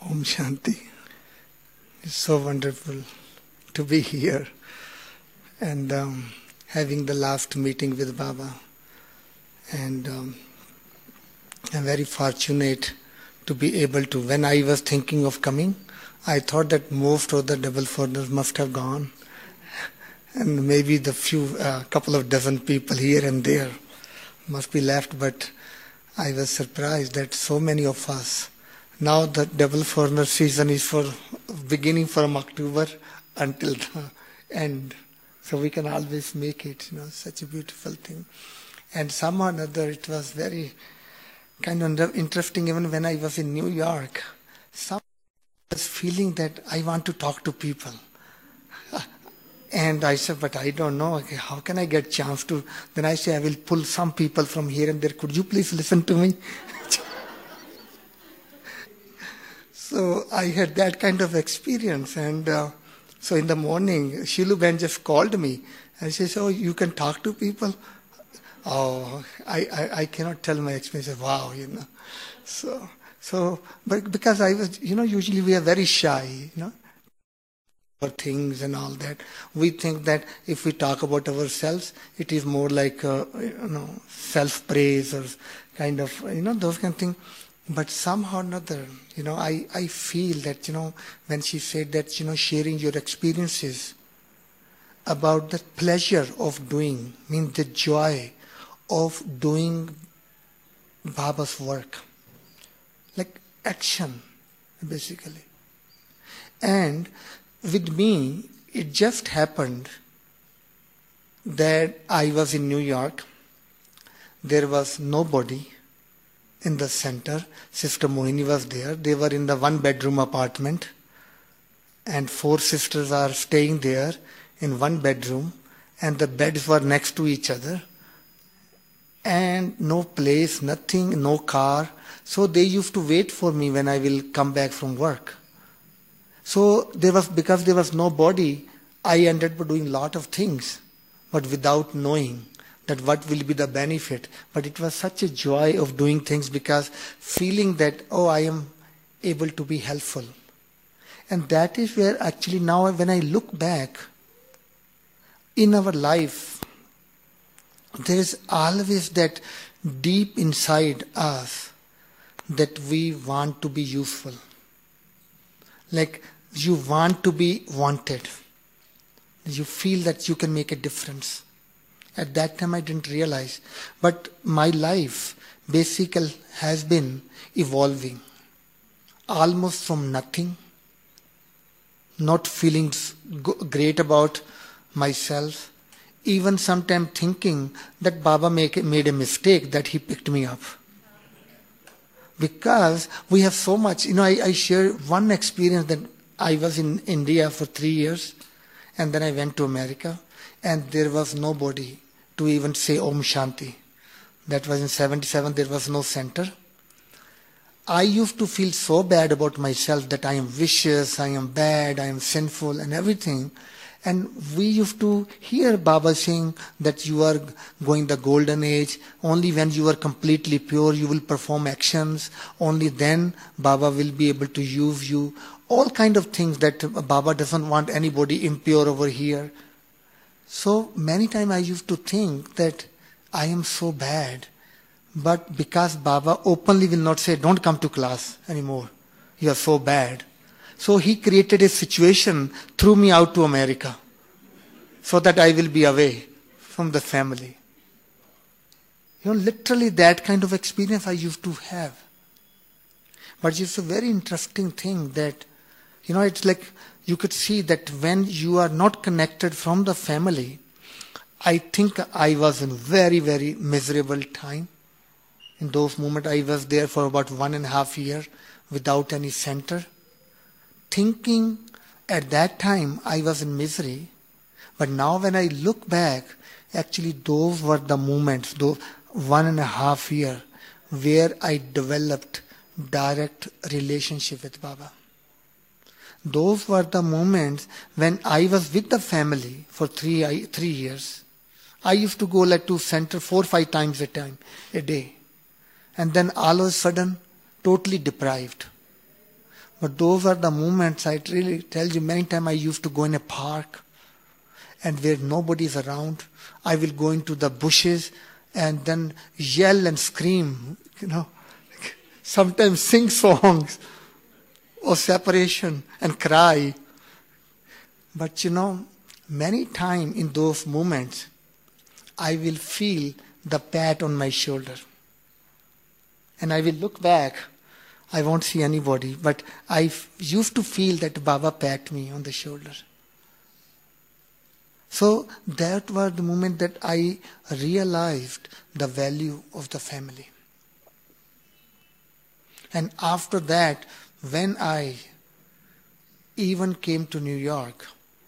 Om Shanti. It's so wonderful to be here and having the last meeting with Baba. And I'm very fortunate to be able to. When I was thinking of coming, I thought that most of the double foreigners must have gone. And maybe the couple of dozen people here and there must be left. But I was surprised that so many of us. Now the double foreigner season is for beginning from October until the end. So we can always make it, such a beautiful thing. And somehow or another it was very kind of interesting. Even when I was in New York, I was feeling that I want to talk to people. And I said, but I don't know, okay, how can I get chance to? Then I say, I will pull some people from here and there. Could you please listen to me? So I had that kind of experience. And so in the morning, Shilu Ben just called me. And she said, oh, you can talk to people? Oh, I cannot tell my experience. Wow, So, but because I was, usually we are very shy, for things and all that. We think that if we talk about ourselves, it is more like, self-praise or kind of, those kind of things. But somehow or another, I feel that, when she said that, sharing your experiences about the pleasure of doing, means the joy of doing Baba's work. Like action, basically. And with me, it just happened that I was in New York. There was nobody in the center. Sister Mohini was there. They were in the one-bedroom apartment. And 4 sisters are staying there in one bedroom. And the beds were next to each other. And no place, nothing, no car. So they used to wait for me when I will come back from work. So because there was nobody, I ended up doing a lot of things, but without knowing that what will be the benefit. But it was such a joy of doing things because feeling that, I am able to be helpful. And that is where actually now when I look back in our life, there is always that deep inside us that we want to be useful. Like you want to be wanted. You feel that you can make a difference. At that time I didn't realize. But my life basically has been evolving. Almost from nothing. Not feeling great about myself. Even sometimes thinking that Baba made a mistake that he picked me up. Because we have so much, I share one experience that I was in India for 3 years and then I went to America and there was nobody to even say Om Shanti. That was in 77, there was no center. I used to feel so bad about myself that I am vicious, I am bad, I am sinful and everything. And we used to hear Baba saying that you are going the golden age. Only when you are completely pure, you will perform actions. Only then Baba will be able to use you. All kind of things that Baba doesn't want anybody impure over here. So many times I used to think that I am so bad. But because Baba openly will not say, don't come to class anymore. You are so bad. So he created a situation, threw me out to America so that I will be away from the family. Literally that kind of experience I used to have. But it's a very interesting thing that, it's like you could see that when you are not connected from the family, I think I was in very, very miserable time. In those moments I was there for about 1.5 years without any center. Thinking at that time I was in misery, but now when I look back, actually those were the moments, those 1.5 years, where I developed direct relationship with Baba. Those were the moments when I was with the family for 3 years. I used to go to center 4 or 5 times a day. And then all of a sudden, totally deprived. But those are the moments, I really tell you, many times I used to go in a park and where nobody is around. I will go into the bushes and then yell and scream, sometimes sing songs of separation and cry. But many times in those moments, I will feel the pat on my shoulder. And I will look back, I won't see anybody, but I used to feel that Baba pat me on the shoulder. So that was the moment that I realized the value of the family. And after that, when I even came to New York,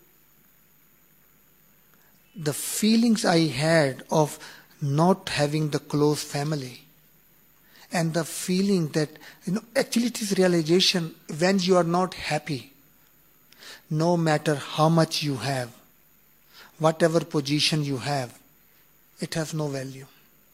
the feelings I had of not having the close family, and the feeling that, actually it is realization when you are not happy, no matter how much you have, whatever position you have, it has no value.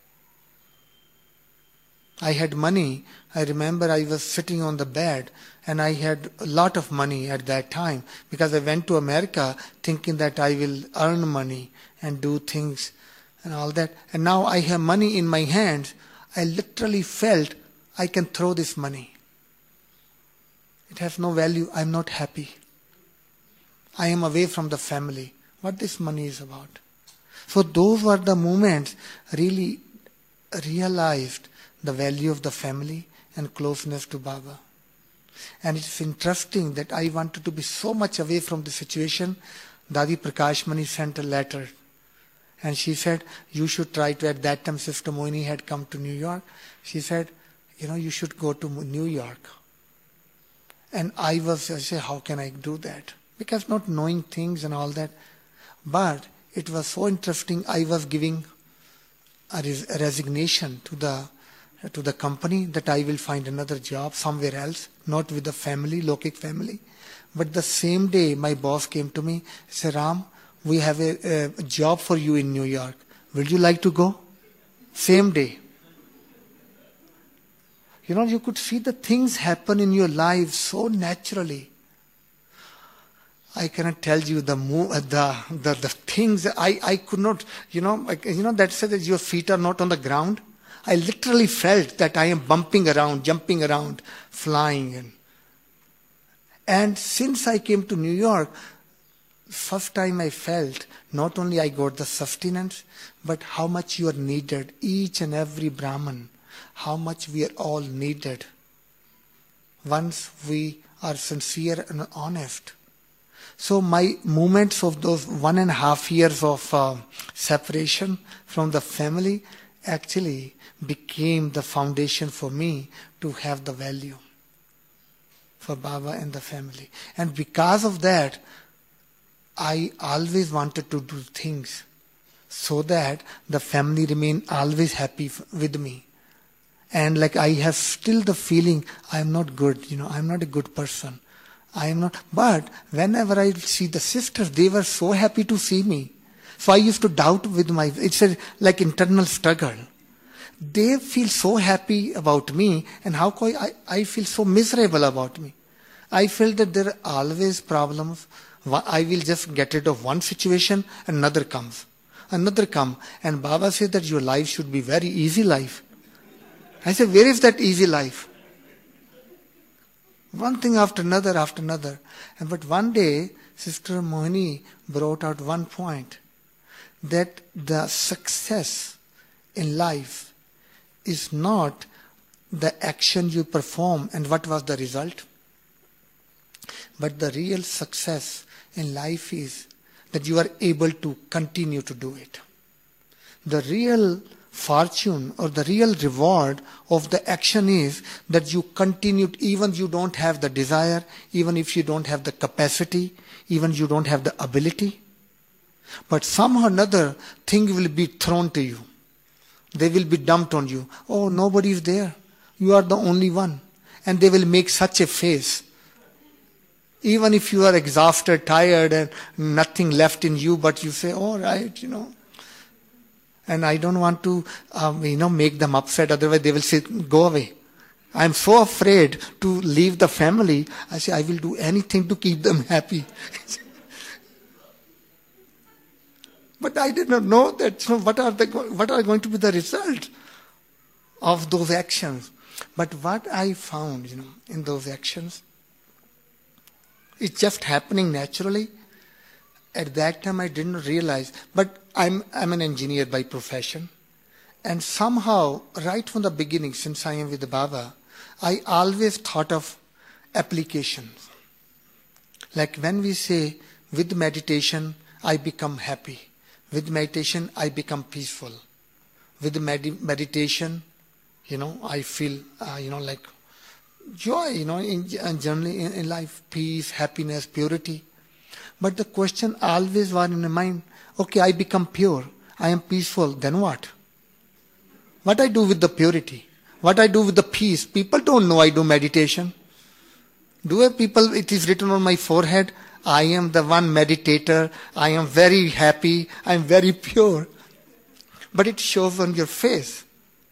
I had money. I remember I was sitting on the bed and I had a lot of money at that time because I went to America thinking that I will earn money and do things and all that. And now I have money in my hands. I literally felt I can throw this money. It has no value. I'm not happy. I am away from the family. What this money is about. So those were the moments really realized the value of the family and closeness to Baba. And it's interesting that I wanted to be so much away from the situation. Dadi Prakashmani sent a letter. And she said, you should try to, at that time Sister Mohini had come to New York. She said, you should go to New York. And I said, how can I do that? Because not knowing things and all that. But it was so interesting. I was giving a resignation to the company that I will find another job somewhere else, not with the family, Lokik family. But the same day, my boss came to me and said, Ram, we have a job for you in New York. Would you like to go? Same day. You could see the things happen in your life so naturally. I cannot tell you the things I could not, that said that your feet are not on the ground. I literally felt that I am bumping around, jumping around, flying. And since I came to New York, first time I felt not only I got the sustenance, but how much you are needed, each and every Brahman, how much we are all needed. Once we are sincere and honest. So my moments of those 1.5 years of separation from the family actually became the foundation for me to have the value for Baba and the family. And because of that, I always wanted to do things so that the family remain always happy with me. And like I have still the feeling I'm not good, I'm not a good person. I am not. But whenever I see the sisters, they were so happy to see me. So I used to doubt with it's like internal struggle. They feel so happy about me, and how come I feel so miserable about me? I feel that there are always problems. I will just get rid of one situation, another comes. Another come. And Baba said that your life should be very easy life. I said, where is that easy life? One thing after another. But one day, Sister Mohini brought out one point, that the success in life is not the action you perform and what was the result. But the real success in life is that you are able to continue to do it. The real fortune or the real reward of the action is that you continue, even you don't have the desire, even if you don't have the capacity, even you don't have the ability. But somehow or another thing will be thrown to you. They will be dumped on you. Oh, nobody is there. You are the only one. And they will make such a face. Even if you are exhausted, tired, and nothing left in you, but you say, all right, And I don't want to, make them upset. Otherwise, they will say, go away. I'm so afraid to leave the family. I say, I will do anything to keep them happy. But I did not know that, what are going to be the result of those actions. But what I found, in those actions, it's just happening naturally. At that time, I didn't realize. But I'm an engineer by profession. And somehow, right from the beginning, since I am with the Baba, I always thought of applications. Like when we say, with meditation, I become happy. With meditation, I become peaceful. With meditation, I feel, like joy, generally in life, peace, happiness, purity. But the question always was in my mind, okay, I become pure, I am peaceful, then what? What I do with the purity? What I do with the peace? People don't know I do meditation. It is written on my forehead, I am the one meditator, I am very happy, I am very pure. But it shows on your face.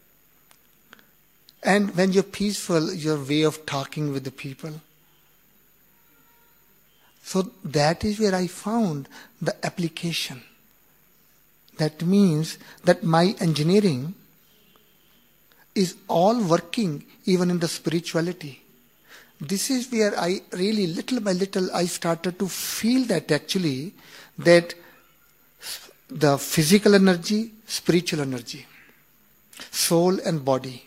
And when you're peaceful, your way of talking with the people. So that is where I found the application. That means that my engineering is all working even in the spirituality. This is where I really, little by little, I started to feel that actually, that the physical energy, spiritual energy, soul and body.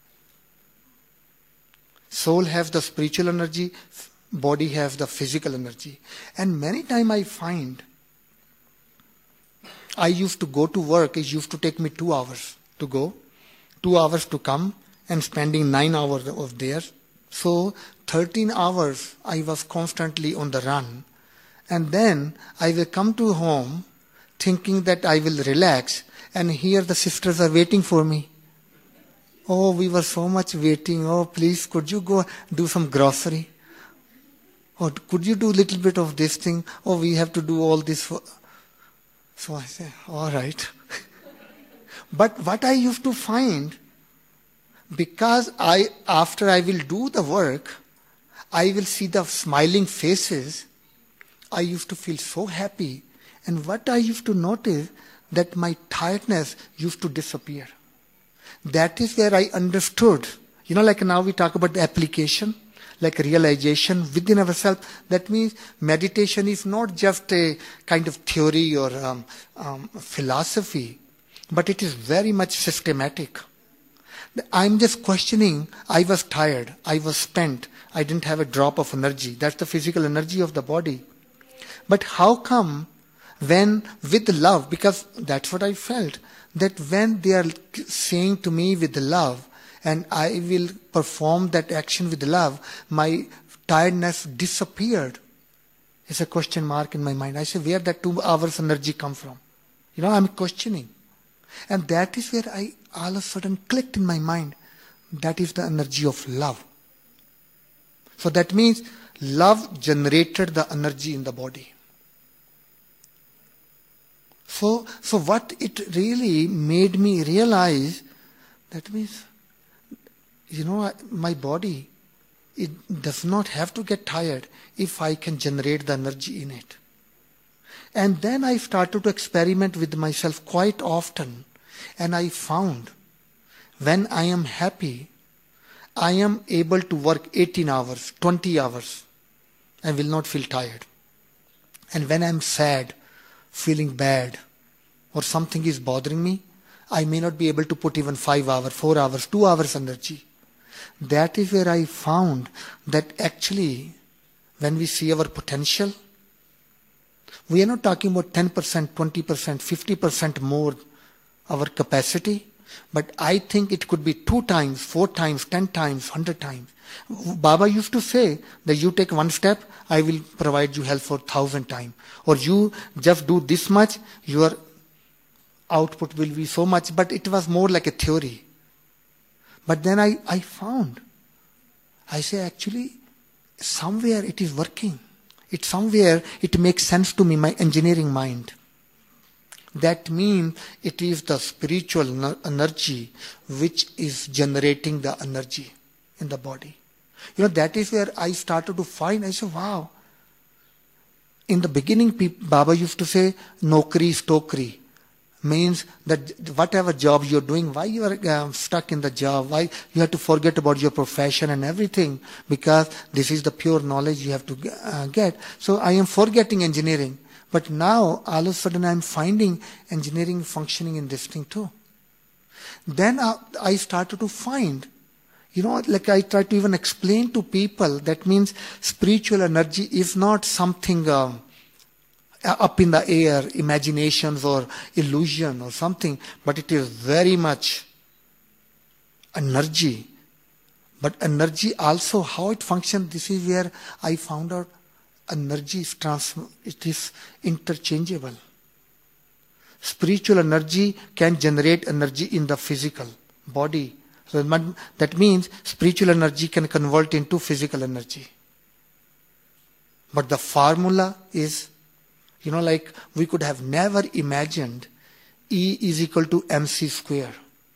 Soul has the spiritual energy, body has the physical energy. And many times I find, I used to go to work, it used to take me 2 hours to go, 2 hours to come, and spending 9 hours of there. So 13 hours I was constantly on the run. And then I will come to home thinking that I will relax, and here the sisters are waiting for me. Oh, we were so much waiting. Oh, please, could you go do some grocery? Or could you do a little bit of this thing? Oh, we have to do all this. So I say, all right. But what I used to find, because after I will do the work, I will see the smiling faces, I used to feel so happy. And what I used to notice, that my tiredness used to disappear. That is where I understood. Like now we talk about the application, like realization within ourselves. That means meditation is not just a kind of theory or philosophy, but it is very much systematic. I'm just questioning, I was tired, I was spent, I didn't have a drop of energy. That's the physical energy of the body. But how come when with love, because that's what I felt, that when they are saying to me with love, and I will perform that action with love, my tiredness disappeared. It's a question mark in my mind. I say, where that 2 hours energy come from? I'm questioning. And that is where I all of a sudden clicked in my mind. That is the energy of love. So that means love generated the energy in the body. So what it really made me realize, that means, my body, it does not have to get tired if I can generate the energy in it. And then I started to experiment with myself quite often. And I found, when I am happy, I am able to work 18 hours, 20 hours. I will not feel tired. And when I am sad, feeling bad, or something is bothering me, I may not be able to put even 5 hours, 4 hours, 2 hours energy. That is where I found that actually, when we see our potential, we are not talking about 10%, 20%, 50% more our capacity, but I think it could be 2 times, 4 times, 10 times, 100 times. Baba used to say that you take 1 step, I will provide you help for 1,000 times. Or you just do this much, your output will be so much. But it was more like a theory. But then I found, I say actually, somewhere it is working. Somewhere it makes sense to me, my engineering mind. That means it is the spiritual energy which is generating the energy. in the body. That is where I started to find, I said, wow. In the beginning, Baba used to say, Nokri is Tokri. Means that whatever job you're doing, why you are stuck in the job, why you have to forget about your profession and everything, because this is the pure knowledge you have to get. So I am forgetting engineering. But now, all of a sudden, I'm finding engineering functioning in this thing too. Then I started to find, like I try to even explain to people, that means spiritual energy is not something up in the air, imaginations or illusion or something, but it is very much energy. But energy also, how it functions, this is where I found out energy is it is interchangeable. Spiritual energy can generate energy in the physical body. So that means spiritual energy can convert into physical energy. But the formula is, like we could have never imagined E is equal to mc square.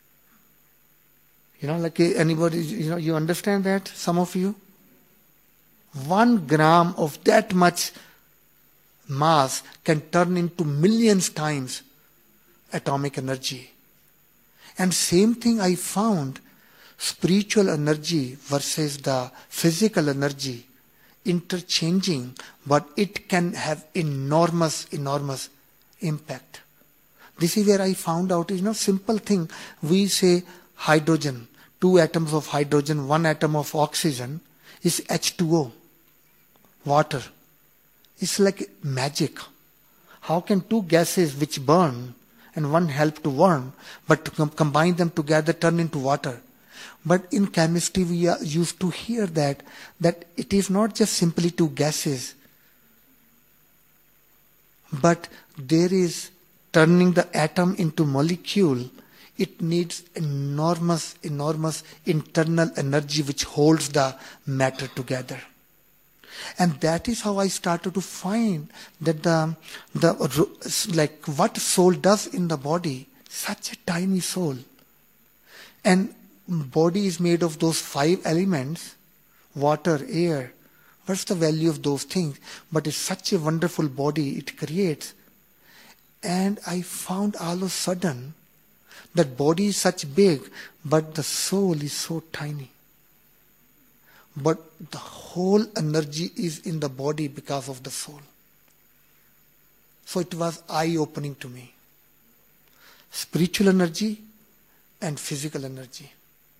Like anybody, you understand that, some of you? 1 gram of that much mass can turn into millions times atomic energy. And same thing I found, spiritual energy versus the physical energy interchanging, but it can have enormous impact. This is where I found out, simple thing. We say hydrogen, 2 atoms of hydrogen, 1 atom of oxygen is H2O, water. It's like magic. How can 2 gases which burn and one help to warm, but to combine them together turn into water? But in chemistry, we are used to hear that it is not just simply 2 gases, but there is turning the atom into molecule. It needs enormous internal energy which holds the matter together. And that is how I started to find that like what soul does in the body, such a tiny soul. And body is made of those 5 elements, water, air. What's the value of those things? But it's such a wonderful body it creates. And I found all of a sudden that body is such big, but the soul is so tiny. But the whole energy is in the body because of the soul. So it was eye-opening to me. Spiritual energy and physical energy.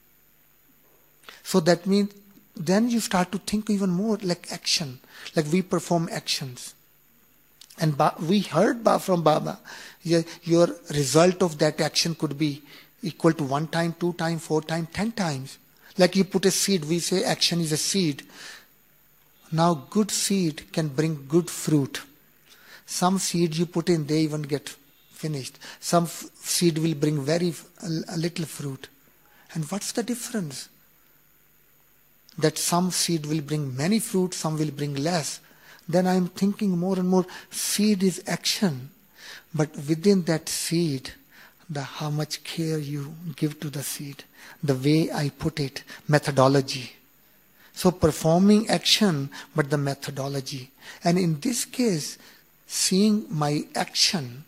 So that means then you start to think even more like action, like we perform actions. And we heard from Baba, your result of that action could be equal to 1 time, 2 times, 4 times, 10 times. Like you put a seed, we say action is a seed. Now good seed can bring good fruit. Some seed you put in, they even get finished. Some seed will bring a little fruit. And what's the difference? That some seed will bring many fruit, some will bring less. Then I'm thinking more and more, seed is action. But within that seed, how much care you give to the seed, the way I put it, methodology. So performing action, but the methodology. And in this case, seeing my action,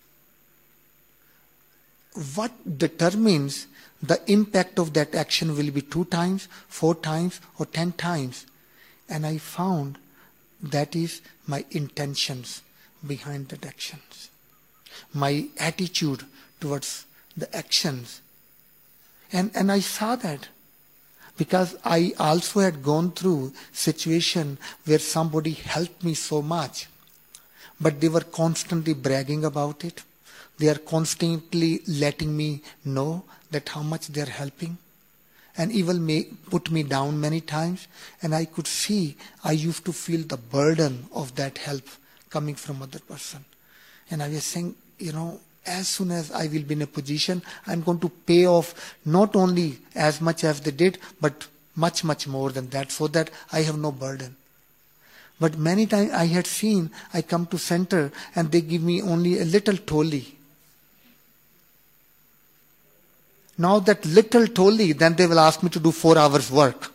what determines the impact of that action will be 2 times, 4 times, or 10 times. And I found that is my intentions behind the actions. My attitude towards the actions. And I saw that because I also had gone through situation where somebody helped me so much, but they were constantly bragging about it. They are constantly letting me know that how much they are helping, and even put me down many times. And I could see, I used to feel the burden of that help coming from other person. And I was saying, as soon as I will be in a position, I'm going to pay off not only as much as they did, but much, much more than that, so that I have no burden. But many times I had seen, I come to center and they give me only a little toli. Now that little tolli, then they will ask me to do 4 hours work.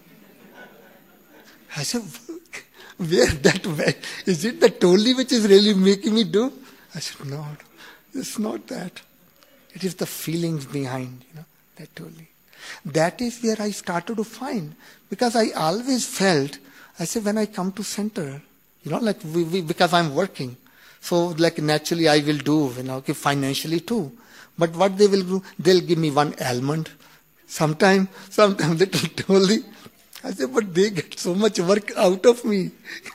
I said, where that way? Is it the tolli which is really making me do? I said, no, it's not that. It is the feelings behind, that tolli. That is where I started to find. Because I always felt, I said, when I come to center, like because I'm working. So like naturally I will do, financially too. But what they will do, they'll give me 1 almond. Sometimes little tolli. I said, but they get so much work out of me.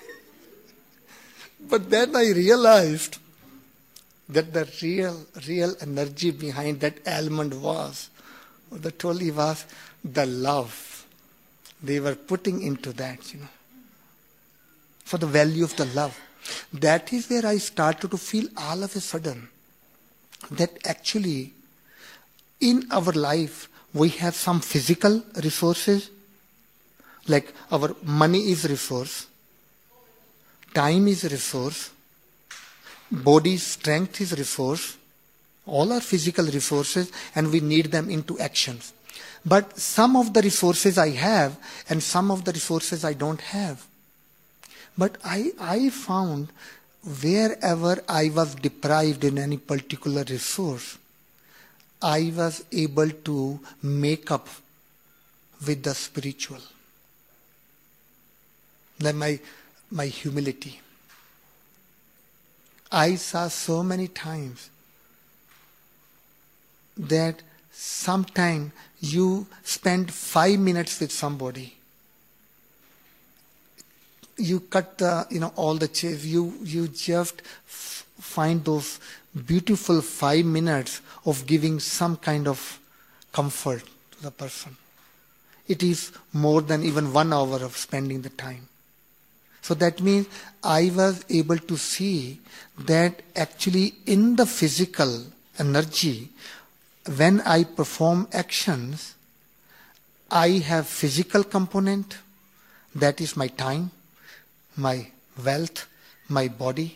But then I realized that the real energy behind that almond was, or the tolli was, the love they were putting into that, for the value of the love. That is where I started to feel all of a sudden that actually in our life we have some physical resources, like our money is resource, time is a resource, body strength is resource, all are physical resources and we need them into actions. But some of the resources I have and some of the resources I don't have. But I found wherever I was deprived in any particular resource, I was able to make up with the spiritual. Then my humility. I saw so many times that sometime you spend 5 minutes with somebody. You cut the, all the chase. You just find those beautiful 5 minutes of giving some kind of comfort to the person. It is more than even 1 hour of spending the time. So that means I was able to see that actually in the physical energy, when I perform actions, I have physical component, that is my time, my wealth, my body.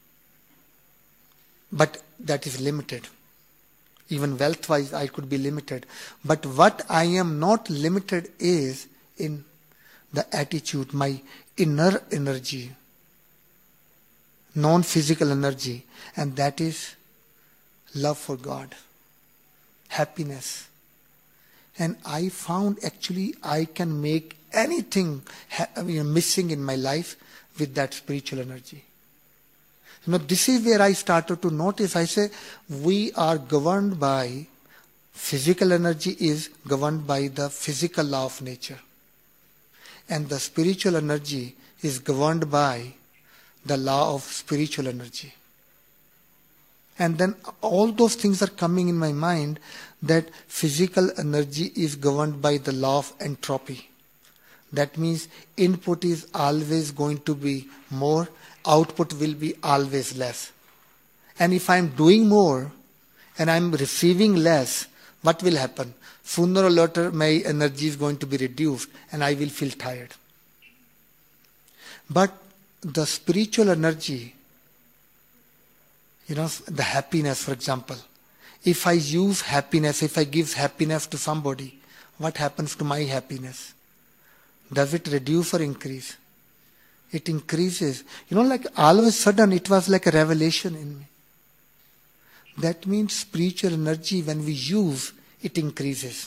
But that is limited. Even wealth-wise, I could be limited. But what I am not limited is in the attitude, my inner energy, non-physical energy, and that is love for God, happiness. And I found actually I can make anything missing in my life with that spiritual energy. This is where I started to notice. I say, we are governed by, physical energy is governed by the physical law of nature. And the spiritual energy is governed by the law of spiritual energy. And then all those things are coming in my mind, that physical energy is governed by the law of entropy. That means input is always going to be more, output will be always less. And if I'm doing more and I'm receiving less, what will happen? Sooner or later my energy is going to be reduced and I will feel tired. But the spiritual energy, the happiness, for example, if I use happiness, if I give happiness to somebody, what happens to my happiness? Does it reduce or increase? It increases. Like all of a sudden it was like a revelation in me. That means spiritual energy, when we use, it increases.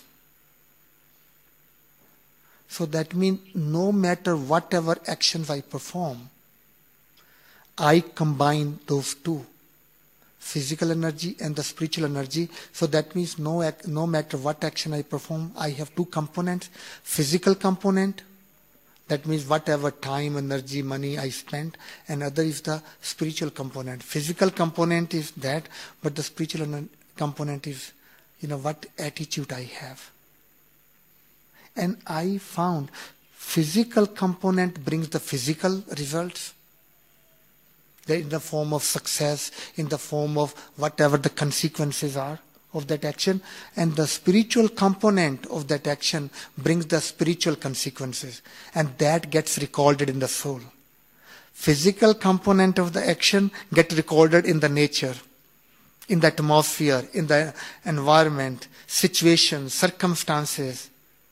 So that means no matter whatever actions I perform, I combine those two, physical energy and the spiritual energy. So that means no matter what action I perform, I have two components. Physical component, that means whatever time, energy, money I spend, and other is the spiritual component. Physical component is that, but the spiritual component is, what attitude I have. And I found physical component brings the physical results. In the form of success, in the form of whatever the consequences are of that action. And the spiritual component of that action brings the spiritual consequences. And that gets recorded in the soul. Physical component of the action gets recorded in the nature. in the atmosphere, in the environment, situations, circumstances.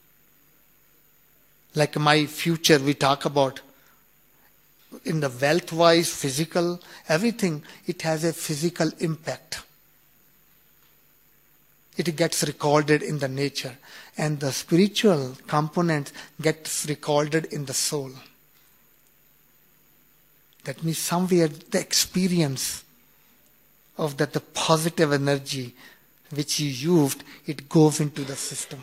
Like my future we talk about, in the wealth-wise, physical, everything, it has a physical impact. It gets recorded in the nature. And the spiritual component gets recorded in the soul. That means somewhere the experience of that, the positive energy which you used, it goes into the system.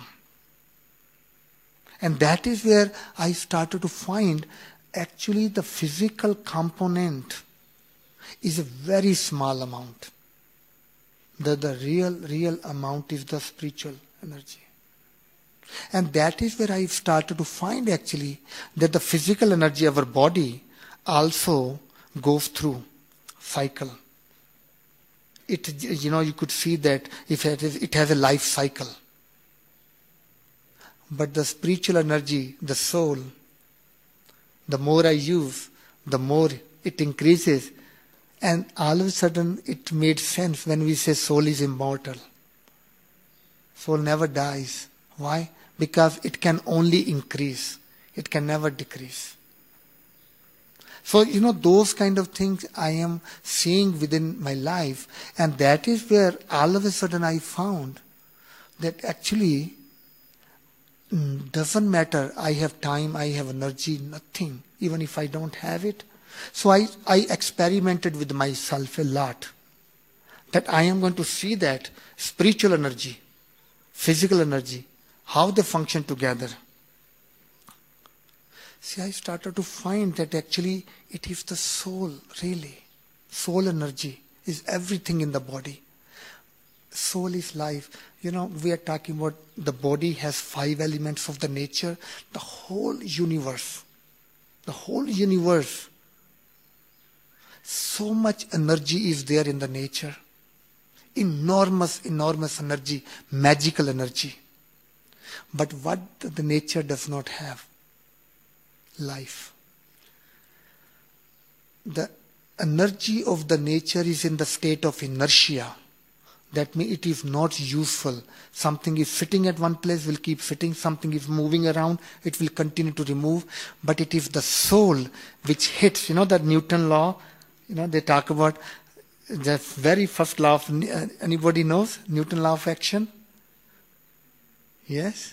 And that is where I started to find actually the physical component is a very small amount. The real amount is the spiritual energy. And that is where I started to find actually that the physical energy of our body also goes through cycle. It, you could see that if it has a life cycle. But the spiritual energy, the soul, the more I use, the more it increases. And all of a sudden it made sense when we say soul is immortal. Soul never dies. Why? Because it can only increase. It can never decrease. So, those kind of things I am seeing within my life. And that is where all of a sudden I found that actually doesn't matter. I have time, I have energy, nothing. Even if I don't have it. So I experimented with myself a lot. That I am going to see that spiritual energy, physical energy, how they function together. See, I started to find that actually it is the soul, really. Soul energy is everything in the body. Soul is life. We are talking about the body has 5 elements of the nature. The whole universe. So much energy is there in the nature. Enormous energy, magical energy. But what the nature does not have? Life. The energy of the nature is in the state of inertia. That means it is not useful. Something is sitting at one place, will keep sitting. Something is moving around, it will continue to remove. But it is the soul which hits. That Newton law, they talk about the very first law of, anybody knows? Newton law of action? Yes?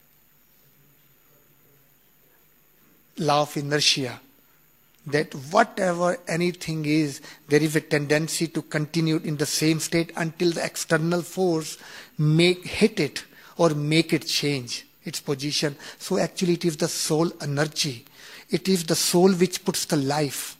Law of inertia. That whatever anything is, there is a tendency to continue in the same state until the external force hit it or make it change its position. So actually it is the soul energy. It is the soul which puts the life.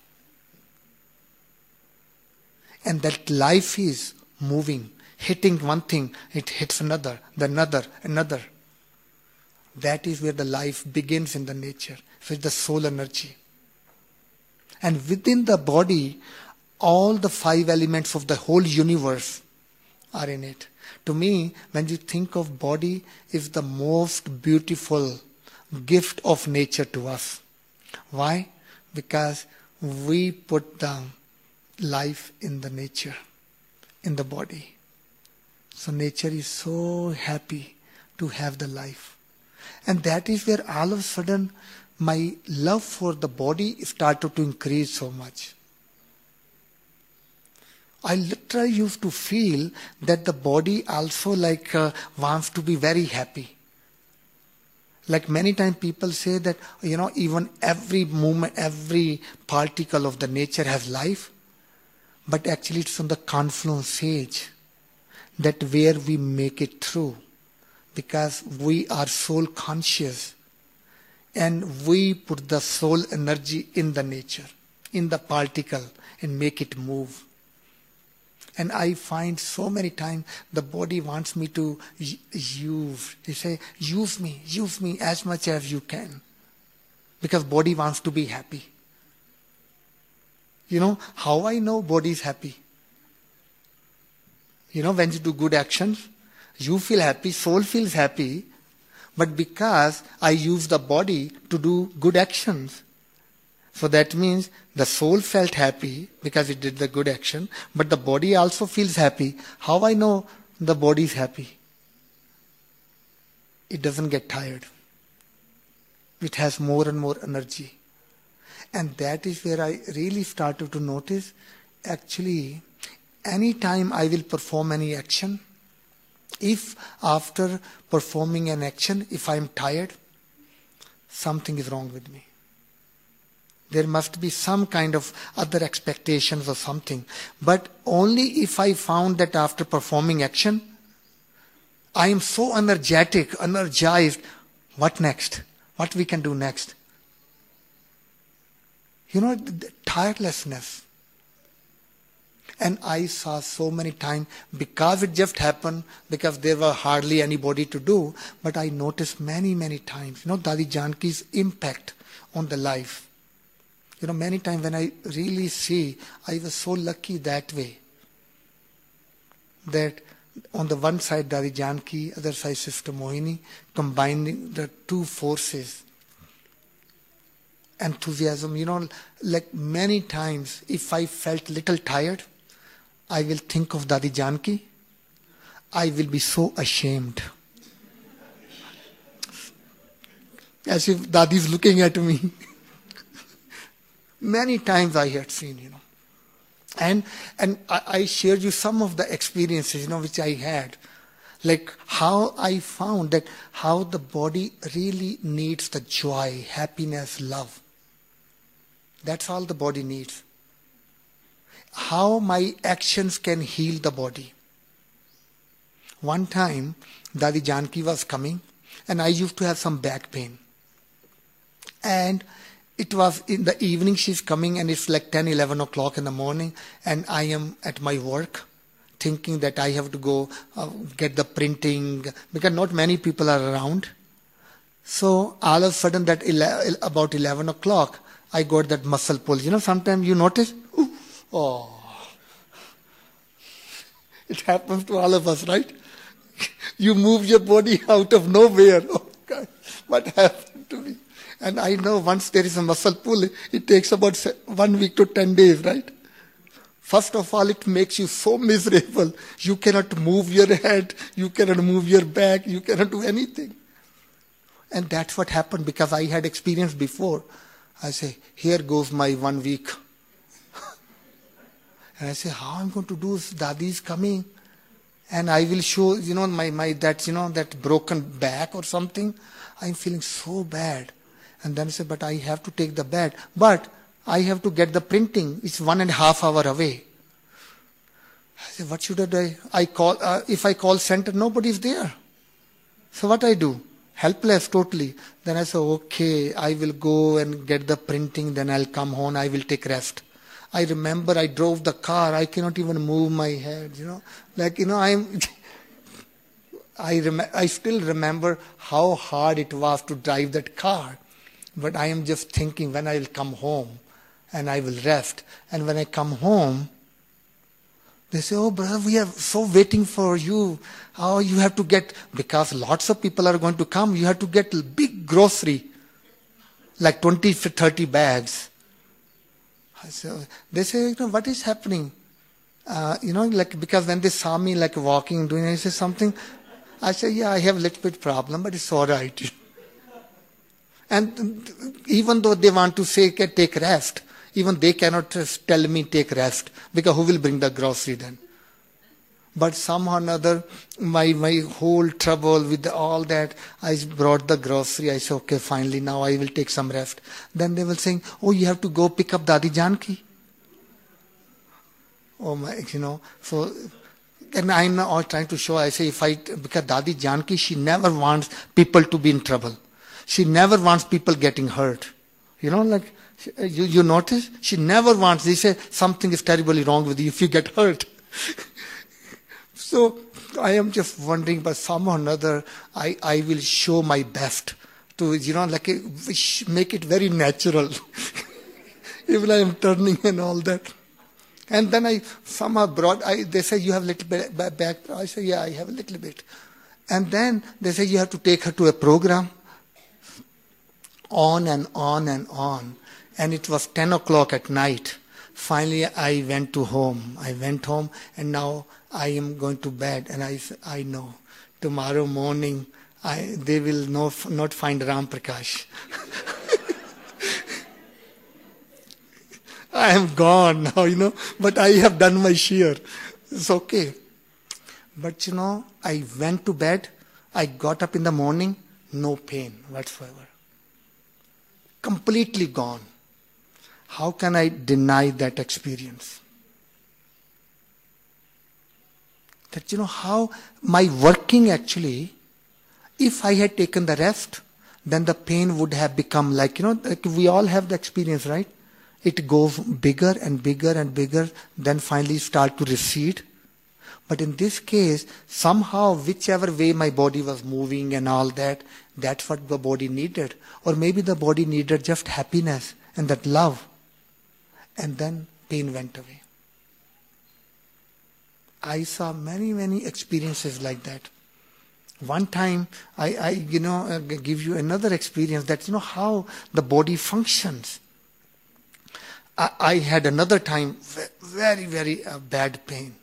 And that life is moving, hitting one thing, it hits another, another. That is where the life begins in the nature. So it's the soul energy. And within the body, all the 5 elements of the whole universe are in it. To me, when you think of body, is the most beautiful gift of nature to us. Why? Because we put the life in the nature, in the body. So nature is so happy to have the life. And that is where all of a sudden my love for the body started to increase so much. I literally used to feel that the body also wants to be very happy. Like many times people say that, even every movement, every particle of the nature has life. But actually it's on the confluence stage that where we make it through. Because we are soul conscious. And we put the soul energy in the nature, in the particle, and make it move. And I find so many times the body wants me to use. They say, use me as much as you can. Because body wants to be happy. How I know body is happy? When you do good actions, you feel happy, soul feels happy. But because I use the body to do good actions, So that means the soul felt happy because it did the good action, but the body also feels happy. How I know the body is happy? It doesn't get tired. It has more and more energy. And that is where I really started to notice, actually, anytime I will perform any action, if after performing an action, if I am tired, something is wrong with me. There must be some kind of other expectations or something. But only if I found that after performing action, I am so energetic, energized, what next? What we can do next? You know, tirelessness. And I saw so many times, because it just happened, because there were hardly anybody to do, but I noticed many, many times, Dadi Janki's impact on the life. Many times when I really see, I was so lucky that way. That on the one side, Dadi Janki, other side, Sister Mohini, combining the two forces. Enthusiasm, like many times, if I felt little tired, I will think of Dadi Janki. I will be so ashamed. As if Dadi is looking at me. Many times I had seen, And I shared you some of the experiences, which I had. Like how I found that how the body really needs the joy, happiness, love. That's all the body needs. How my actions can heal the body. One time, Dadi Janki was coming, and I used to have some back pain. And it was in the evening she's coming, and it's like 10, 11 o'clock in the morning, and I am at my work thinking that I have to go get the printing, because not many people are around. So all of a sudden, that about 11 o'clock, I got that muscle pull. Sometimes you notice, oh, it happens to all of us, right? You move your body out of nowhere. Oh God, what happened to me? And I know once there is a muscle pull, it takes about 1 week to 10 days, right? First of all, it makes you so miserable. You cannot move your head, you cannot move your back, you cannot do anything. And that's what happened, because I had experienced before. I say, here goes my 1 week. And I say, how I'm going to do this? Dadi is coming. And I will show, that broken back or something. I'm feeling so bad. And then I say, but I have to take the bed. But I have to get the printing. It's 1.5 hours away. I say, what should I do? If I call center, nobody's there. So what I do? Helpless totally. Then I say, okay, I will go and get the printing. Then I'll come home. I will take rest. I remember I drove the car. I cannot even move my head. I still remember how hard it was to drive that car. But I am just thinking when I will come home and I will rest. And when I come home, they say, oh brother, we are so waiting for you. Oh, you have to get, because lots of people are going to come, you have to get big grocery, like 20 to 30 bags. They say, what is happening? Because when they saw me like walking, doing, I say something. I say, yeah, I have a little bit problem, but it's all right. And even though they want to say, take rest, even they cannot tell me take rest, because who will bring the grocery then? But somehow or another, my whole trouble with all that, I brought the grocery. I said, okay, finally, now I will take some rest. Then they will say, oh, you have to go pick up Dadi Janki. Oh my, so, and I'm now trying to show, I say, because Dadi Janki, she never wants people to be in trouble. She never wants people getting hurt. You notice? She never wants, they say, something is terribly wrong with you if you get hurt. So I am just wondering, but somehow or another, I will show my best to, make it very natural. Even I am turning and all that. And then I somehow they say, you have a little bit back. I say, yeah, I have a little bit. And then they say, you have to take her to a program. On and on and on. And it was 10 o'clock at night. Finally, I went to home. I went home, and now I am going to bed. And I know tomorrow morning they will not find Ram Prakash. I am gone now, but I have done my share. It's okay. But I went to bed. I got up in the morning, no pain whatsoever. Completely gone. How can I deny that experience? That how my working actually, if I had taken the rest, then the pain would have become like we all have the experience, right? It goes bigger and bigger and bigger, then finally start to recede. But in this case, somehow, whichever way my body was moving and all that, that's what the body needed. Or maybe the body needed just happiness and that love. And then pain went away. I saw many, many experiences like that. One time, I give you another experience that, how the body functions. I had another time very, very bad pain.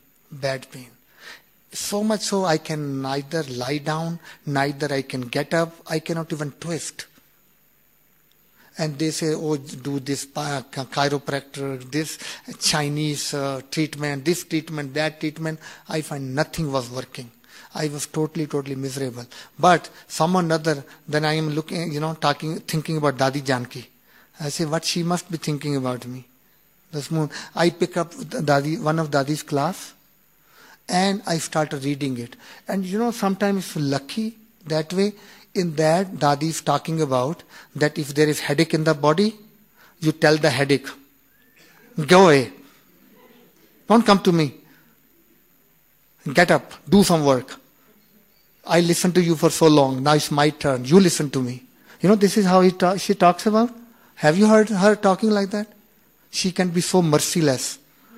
So much so I can neither lie down, neither I can get up, I cannot even twist. And they say, oh, do this chiropractor, this Chinese treatment, this treatment, that treatment. I find nothing was working. I was totally, totally miserable. But someone other, then I am looking, thinking about Dadi Janki. I say, what she must be thinking about me. I pick up one of Dadi's class, and I started reading it. And sometimes it's lucky that way. In that, Dadi is talking about that if there is headache in the body, you tell the headache, go away. Don't come to me. Get up. Do some work. I listened to you for so long. Now it's my turn. You listen to me. This is how she talks about. Have you heard her talking like that? She can be so merciless.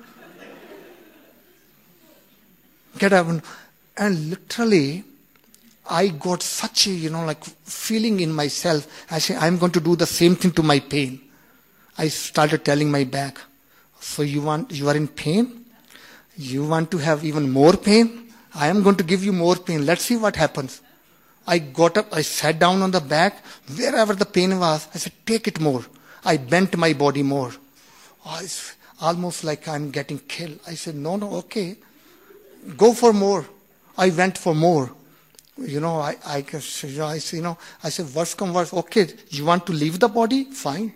Get up. And literally, I got such a, feeling in myself. I say, I'm going to do the same thing to my pain. I started telling my back, so you are in pain? You want to have even more pain? I am going to give you more pain. Let's see what happens. I got up, I sat down on the back, wherever the pain was. I said, take it more. I bent my body more. Oh, it's almost like I'm getting killed. I said, no, okay. Go for more. I went for more. I said, worse come worse. Okay, you want to leave the body? Fine.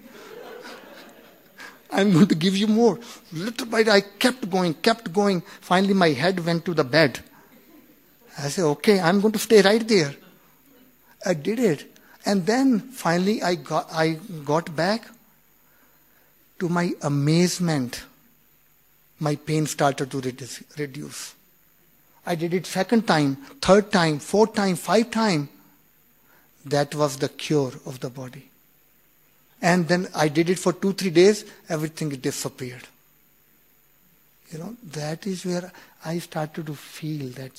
I'm going to give you more. Little by little, I kept going. Finally, my head went to the bed. I said, okay, I'm going to stay right there. I did it. And then finally, I got back. To my amazement, my pain started to reduce. I did it second time, third time, fourth time, fifth time. That was the cure of the body. And then I did it for 2-3 days, everything disappeared. That is where I started to feel that,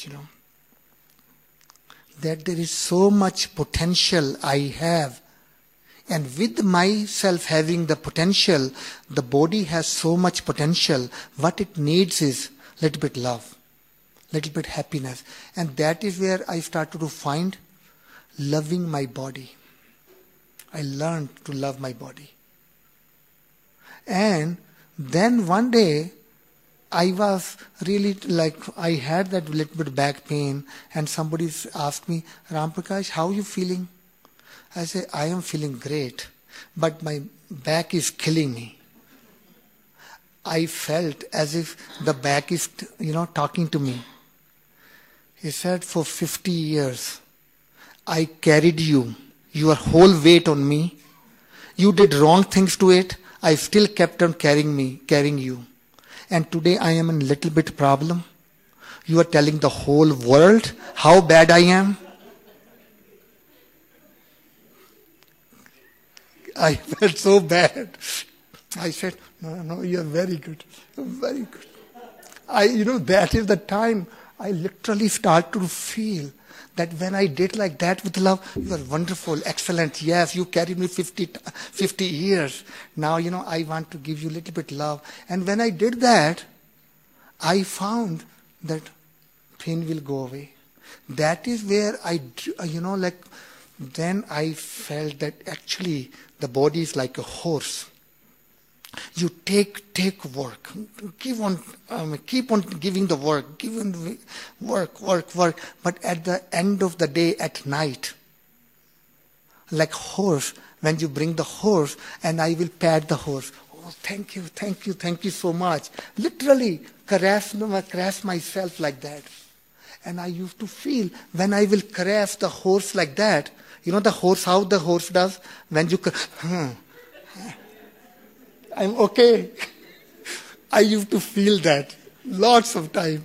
that there is so much potential I have. And with myself having the potential, the body has so much potential. What it needs is a little bit love, little bit happiness. And that is where I started to find loving my body. I learned to love my body. And then one day, I was really I had that little bit back pain, and somebody asked me, Ram Prakash, how are you feeling? I said, I am feeling great, but my back is killing me. I felt as if the back is, talking to me. He said, for 50 years, I carried you, your whole weight on me. You did wrong things to it. I still kept on carrying you. And today I am in a little bit problem. You are telling the whole world how bad I am. I felt so bad. I said, no, you are very good. Very good. That is the time I literally started to feel that when I did like that with love, you are wonderful, excellent, yes, you carried me 50 years. Now, I want to give you a little bit love. And when I did that, I found that pain will go away. That is where then I felt that actually the body is like a horse. You take work, keep on giving the work, work. But at the end of the day, at night, like horse, when you bring the horse, and I will pat the horse. Oh, thank you so much. Literally caress myself like that. And I used to feel when I will caress the horse like that, the horse, how the horse does when you. I'm okay. I used to feel that lots of time.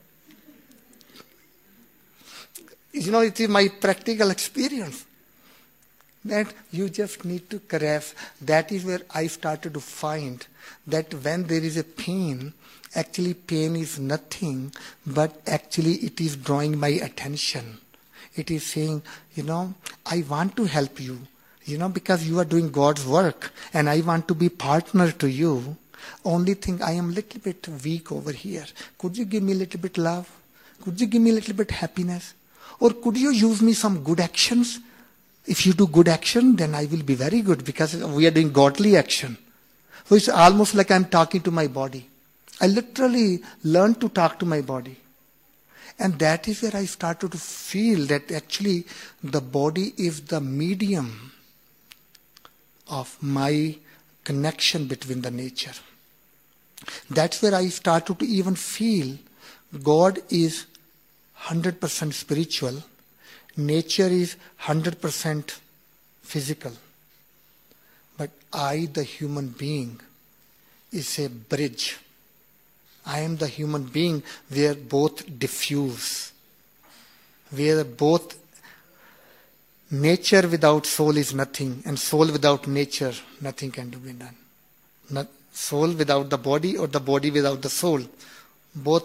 It is my practical experience that you just need to caress. That is where I started to find that when there is a pain, actually pain is nothing, but actually it is drawing my attention. It is saying, I want to help you. Because you are doing God's work and I want to be partner to you. Only thing, I am a little bit weak over here. Could you give me a little bit love? Could you give me a little bit happiness? Or could you use me some good actions? If you do good action, then I will be very good because we are doing godly action. So it's almost like I'm talking to my body. I literally learned to talk to my body. And that is where I started to feel that actually the body is the medium of my connection between the nature. That's where I started to even feel God is 100% spiritual, nature is 100% physical. But I, the human being, is a bridge. I am the human being where both diffuse, where both nature without soul is nothing, and soul without nature, nothing can be done. Not soul without the body or the body without the soul. Both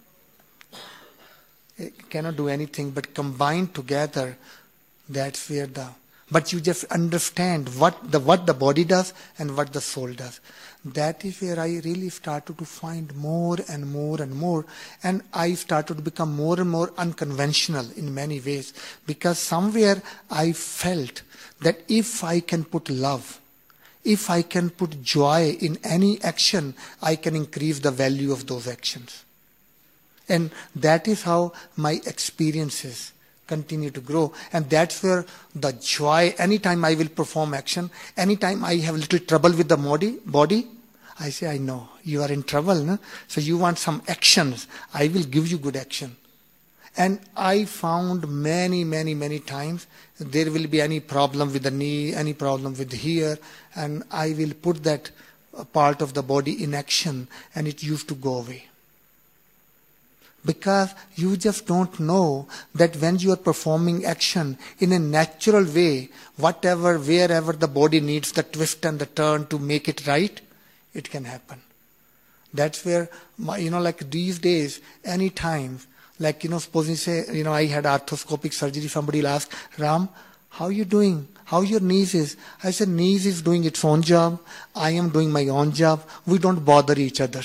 cannot do anything, but combined together, that's where but you just understand what the body does and what the soul does. That is where I really started to find more and more and more. And I started to become more and more unconventional in many ways. Because somewhere I felt that if I can put love, if I can put joy in any action, I can increase the value of those actions. And that is how my experiences continue to grow. And that's where the joy, anytime I will perform action, anytime I have little trouble with the body, I say, I know, you are in trouble, no? So you want some actions. I will give you good action. And I found many times there will be any problem with the knee, any problem with here, and I will put that part of the body in action, and it used to go away. Because you just don't know that when you are performing action in a natural way, wherever the body needs the twist and the turn to make it right, it can happen. That's where, like these days, any time, like, suppose you say, I had arthroscopic surgery, somebody will ask, Ram, how are you doing? How your knees is? I said, knees is doing its own job. I am doing my own job. We don't bother each other.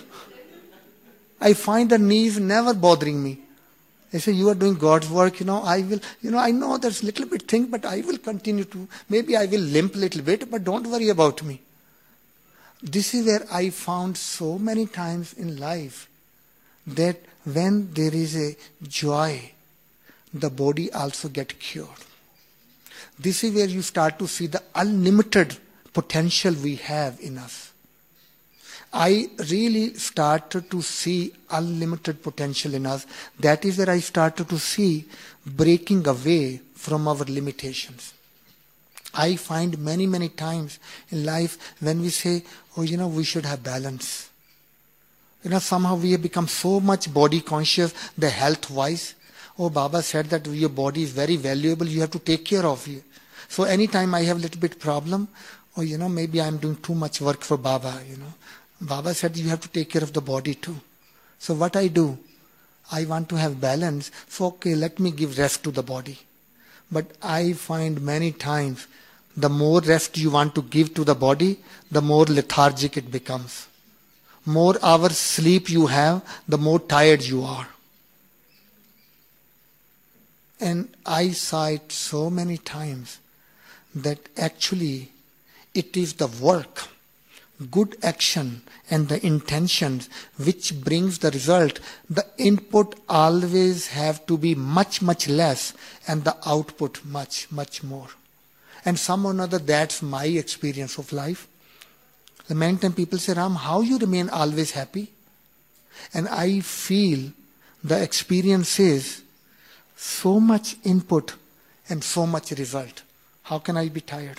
I find the knees never bothering me. They say, you are doing God's work, I will, I know there's a little bit thing, but I will continue to, maybe I will limp a little bit, but don't worry about me. This is where I found so many times in life that when there is a joy, the body also gets cured. This is where you start to see the unlimited potential we have in us. I really started to see unlimited potential in us. That is where I started to see breaking away from our limitations. I find many times in life when we say, we should have balance. Somehow we have become so much body conscious, the health wise. Oh, Baba said that your body is very valuable, you have to take care of it. So anytime I have a little bit problem, or maybe I'm doing too much work for Baba, Baba said you have to take care of the body too. So what I do? I want to have balance. So, okay, let me give rest to the body. But I find many times the more rest you want to give to the body, the more lethargic it becomes. More hours sleep you have, the more tired you are. And I saw it so many times that actually it is the work, good action and the intentions which brings the result. The input always have to be much, much less and the output much, much more. And some or another, that's my experience of life. The many times people say, Ram, how you remain always happy? And I feel the experience is so much input and so much result. How can I be tired?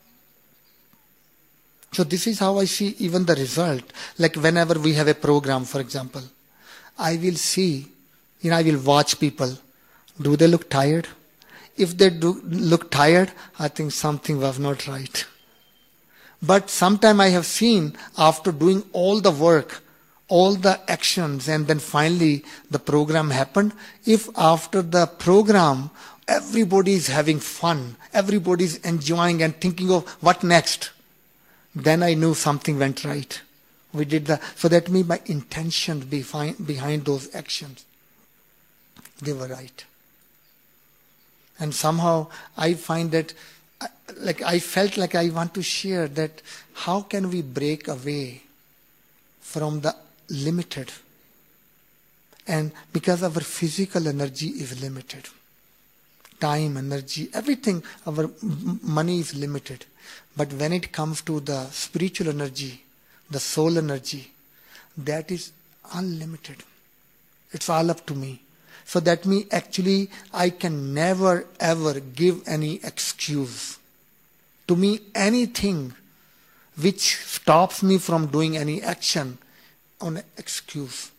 So this is how I see even the result. Like whenever we have a program, for example, I will see, I will watch people. Do they look tired? If they do look tired, I think something was not right. But sometime I have seen after doing all the work, all the actions, and then finally the program happened. If after the program everybody is having fun, everybody is enjoying and thinking of what next, then I knew something went right. We did that. So that means my intention behind those actions, they were right. And somehow I find that, I felt like I want to share that how can we break away from the limited. And because our physical energy is limited, time, energy, everything, our money is limited. But when it comes to the spiritual energy, the soul energy, that is unlimited. It's all up to me. So that means actually I can never ever give any excuse. To me, anything which stops me from doing any action on an excuse.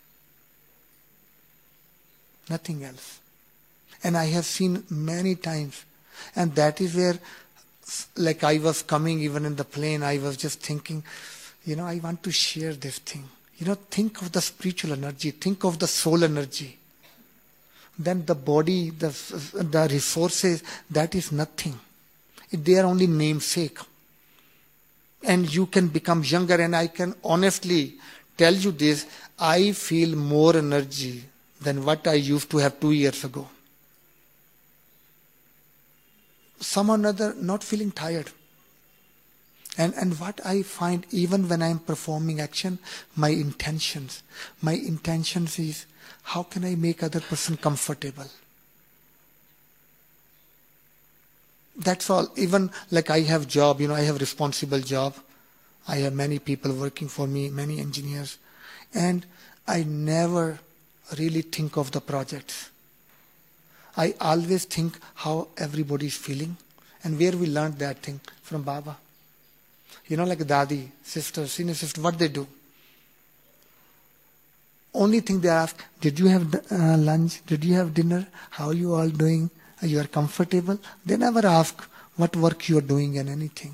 Nothing else. And I have seen many times. And that is where, like I was coming even in the plane, I was just thinking, I want to share this thing. Think of the spiritual energy, think of the soul energy. Then the body, the resources, that is nothing. They are only namesake. And you can become younger, and I can honestly tell you this, I feel more energy than what I used to have 2 years ago. Some or another not feeling tired. And what I find, even when I am performing action, my intentions is, how can I make other person comfortable? That's all. Even like I have job, I have responsible job. I have many people working for me, many engineers. And I never really think of the projects. I always think how everybody is feeling. And where we learned that thing? From Baba. Like Dadi, sister, senior sister, what they do? Only thing they ask, did you have lunch? Did you have dinner? How are you all doing? Are you comfortable? They never ask what work you are doing and anything.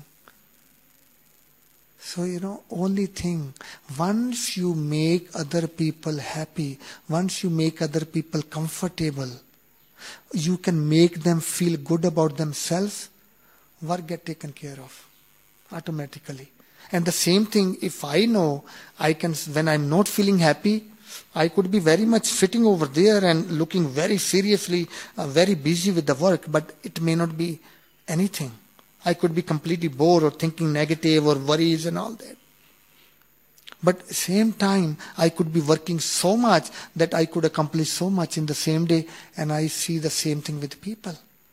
So, only thing, once you make other people happy, once you make other people comfortable, you can make them feel good about themselves, work get taken care of automatically. And the same thing, if I know I can, when I'm not feeling happy, I could be very much sitting over there and looking very seriously, very busy with the work, but it may not be anything. I could be completely bored or thinking negative or worries and all that. But at the same time, I could be working so much that I could accomplish so much in the same day, and I see the same thing with people.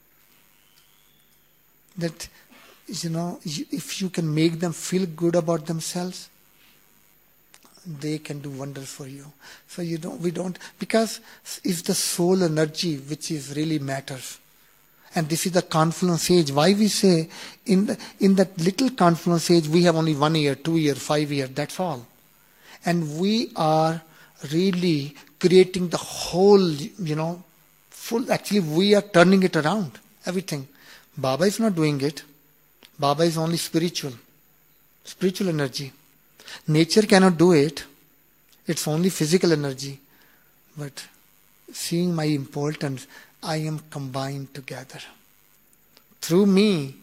That, if you can make them feel good about themselves, they can do wonders for you. So we don't, because it's the soul energy which is really matters. And this is the confluence age. Why we say in that little confluence age we have only 1 year, 2 year, 5 year, that's all. And we are really creating the whole, full, actually we are turning it around, everything. Baba is not doing it. Baba is only spiritual energy. Nature cannot do it. It's only physical energy. But seeing my importance, I am combined together. Through me,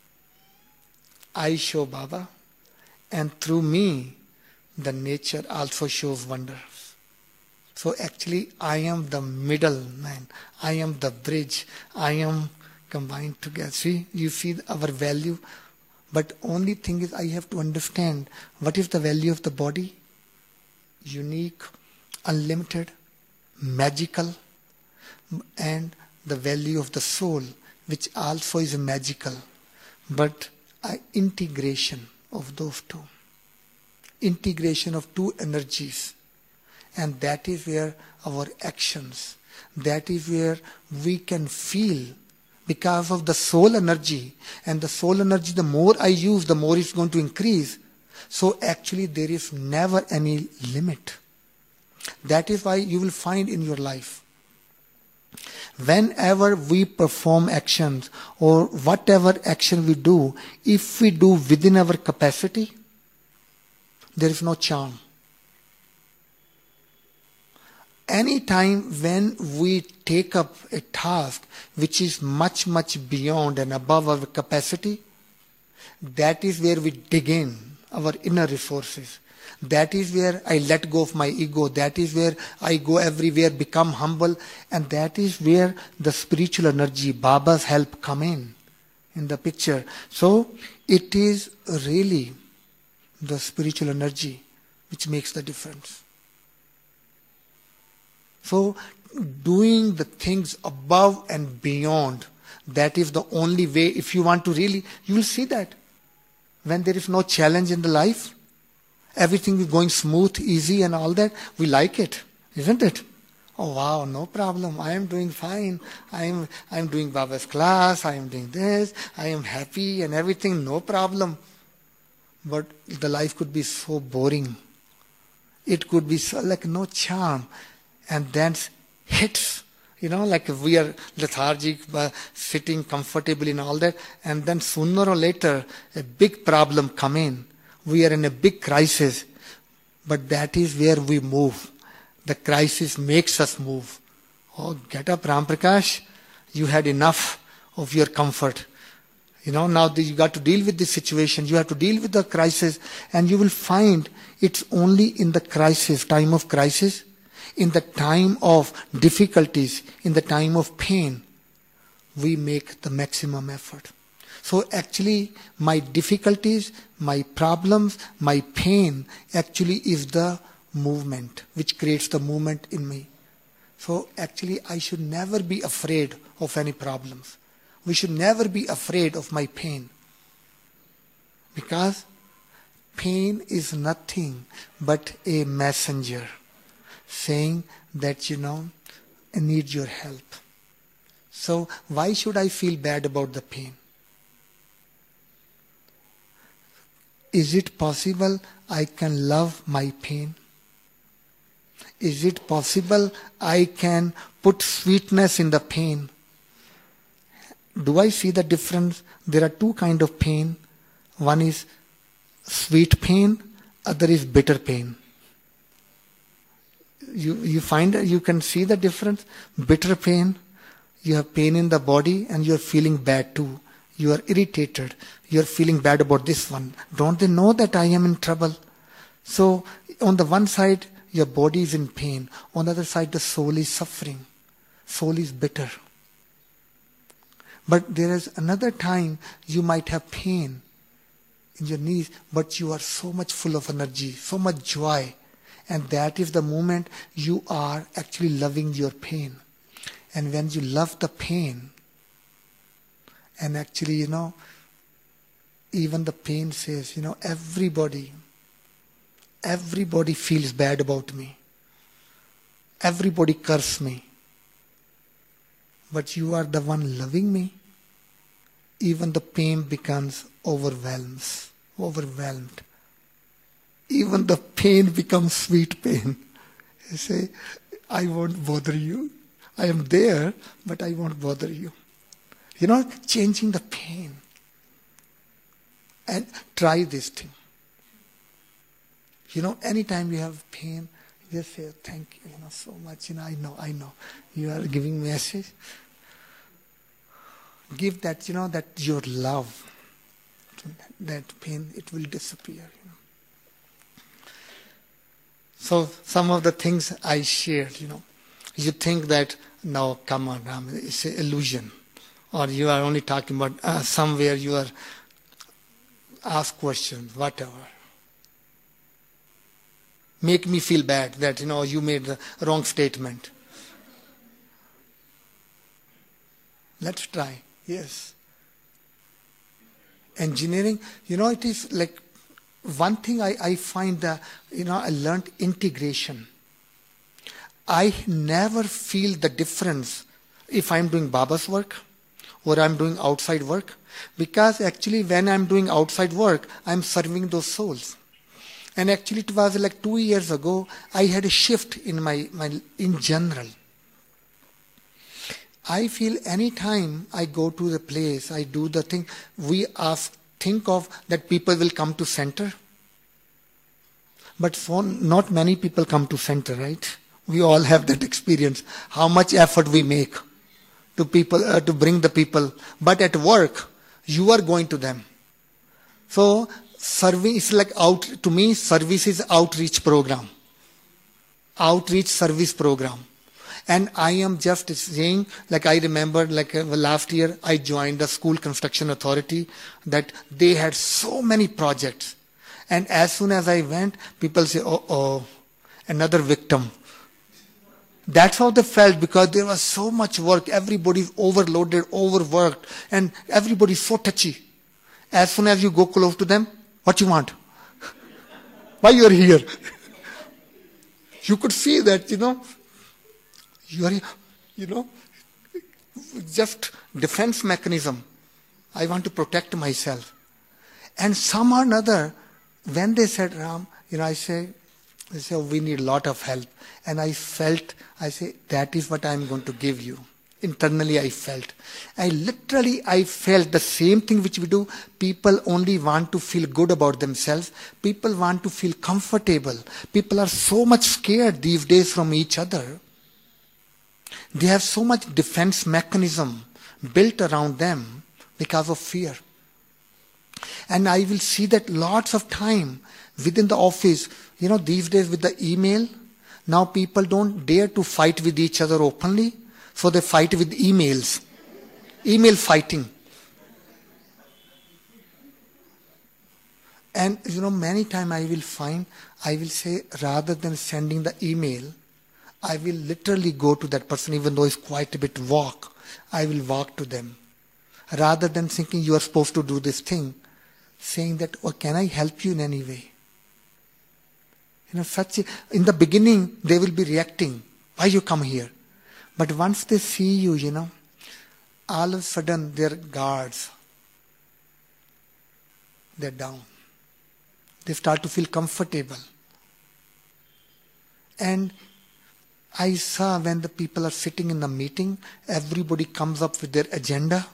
I show Baba, and through me, the nature also shows wonders. So actually, I am the middleman. I am the bridge. I am combined together. See, you see our value. But only thing is, I have to understand what is the value of the body. Unique, unlimited, magical, and the value of the soul, which also is magical, but integration of those two. Integration of two energies. And that is where our actions, that is where we can feel, because of the soul energy. And the soul energy, the more I use, the more it's going to increase. So actually there is never any limit. That is why you will find in your life, whenever we perform actions or whatever action we do, if we do within our capacity, there is no charm. Any time when we take up a task which is much, much beyond and above our capacity, that is where we dig in our inner resources. That is where I let go of my ego. That is where I go everywhere, become humble. And that is where the spiritual energy, Baba's help come in the picture. So it is really the spiritual energy which makes the difference. So doing the things above and beyond, that is the only way. If you want to really, you will see that when there is no challenge in the life, everything is going smooth, easy and all that, we like it, isn't it? Oh wow, no problem, I am doing fine, I am doing Baba's class, I am doing this, I am happy and everything, no problem. But the life could be so boring. It could be so like no charm. And then hits, like we are lethargic, sitting comfortably and all that. And then sooner or later, a big problem come in. We are in a big crisis. But that is where we move. The crisis makes us move. Oh, get up, Ram Prakash. You had enough of your comfort. Now you got to deal with this situation. You have to deal with the crisis. And you will find it's only in the crisis, time of crisis, in the time of difficulties, in the time of pain, we make the maximum effort. So actually, my difficulties, my problems, my pain actually is the movement, which creates the movement in me. So actually, I should never be afraid of any problems. We should never be afraid of my pain. Because pain is nothing but a messenger saying that, I need your help. So why should I feel bad about the pain? Is it possible I can love my pain? Is it possible I can put sweetness in the pain? Do I see the difference? There are two kinds of pain. One is sweet pain, other is bitter pain. You find, you can see the difference. Bitter pain, you have pain in the body and you are feeling bad too. You are irritated. You are feeling bad about this one. Don't they know that I am in trouble? So on the one side, your body is in pain. On the other side, the soul is suffering. Soul is bitter. But there is another time you might have pain in your knees, but you are so much full of energy, so much joy. And that is the moment you are actually loving your pain. And when you love the pain, and actually, even the pain says, everybody feels bad about me. Everybody curses me. But you are the one loving me. Even the pain becomes overwhelmed. Even the pain becomes sweet pain. You say, I won't bother you. I am there, but I won't bother you. Changing the pain. And try this thing. Anytime you have pain, Just say thank you, so much. I know. You are giving message. Give that, that your love, that pain, it will disappear. So some of the things I shared, you think that, no, come on, Ram, it's an illusion. Or you are only talking about somewhere you are ask questions, whatever. Make me feel bad that, you made the wrong statement. Let's try. Yes. Engineering, it is like one thing I find that, I learned integration. I never feel the difference if I'm doing Baba's work or I'm doing outside work. Because actually when I'm doing outside work, I'm serving those souls. And actually it was like 2 years ago, I had a shift in my in general. I feel any time I go to the place, I do the thing, think of that people will come to center. But not many people come to center, right? We all have that experience. How much effort we make to people to bring the people. But at work, you are going to them. So serving is like to me, service is outreach program. Outreach service program. And I am just saying, like I remember, last year I joined the School Construction Authority, that they had so many projects. And as soon as I went, people say, oh, another victim. That's how they felt, because there was so much work. Everybody's overloaded, overworked, and everybody's so touchy. As soon as you go close to them, what you want? Why you are here? You could see that, you are, just defense mechanism. I want to protect myself. And some or another, when they said, Ram, they say, we need a lot of help. And I felt, that is what I'm going to give you. Internally I felt. I felt the same thing which we do. People only want to feel good about themselves. People want to feel comfortable. People are so much scared these days from each other. They have so much defense mechanism built around them because of fear. And I will see that lots of time within the office, these days with the email, now people don't dare to fight with each other openly, so they fight with emails. Email fighting. And many times I will say, rather than sending the email, I will literally go to that person, even though it's quite a bit walk. I will walk to them. Rather than thinking you are supposed to do this thing, saying that, can I help you in any way? In the beginning, they will be reacting. Why you come here? But once they see you, all of a sudden their guards, they're down. They start to feel comfortable. And I saw when the people are sitting in the meeting, everybody comes up with their agenda.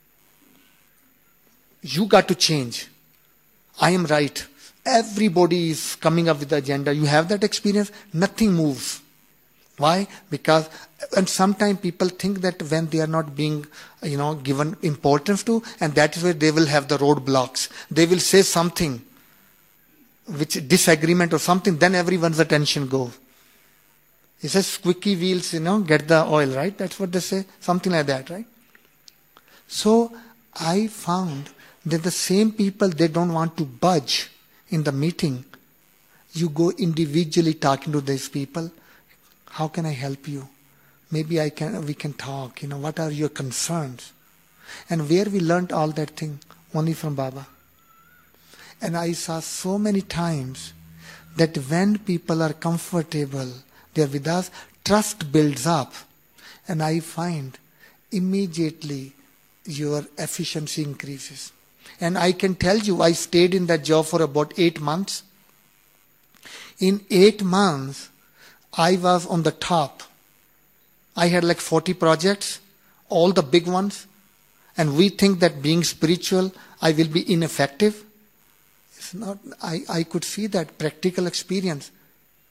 You got to change. I am right. Everybody is coming up with the agenda. You have that experience? Nothing moves. Why? Because, and sometimes people think that when they are not being, given importance to, and that is where they will have the roadblocks. They will say something, which disagreement or something, then everyone's attention goes. It says squeaky wheels, get the oil, right? That's what they say. Something like that, right? So I found that the same people, they don't want to budge in the meeting. You go individually talking to these people. How can I help you? Maybe we can talk. What are your concerns? And where we learned all that thing? Only from Baba. And I saw so many times that when people are comfortable, they're with us, trust builds up. And I find immediately your efficiency increases. And I can tell you, I stayed in that job for about 8 months. In 8 months, I was on the top. I had like 40 projects, all the big ones. And we think that being spiritual, I will be ineffective. It's not. I could see that practical experience.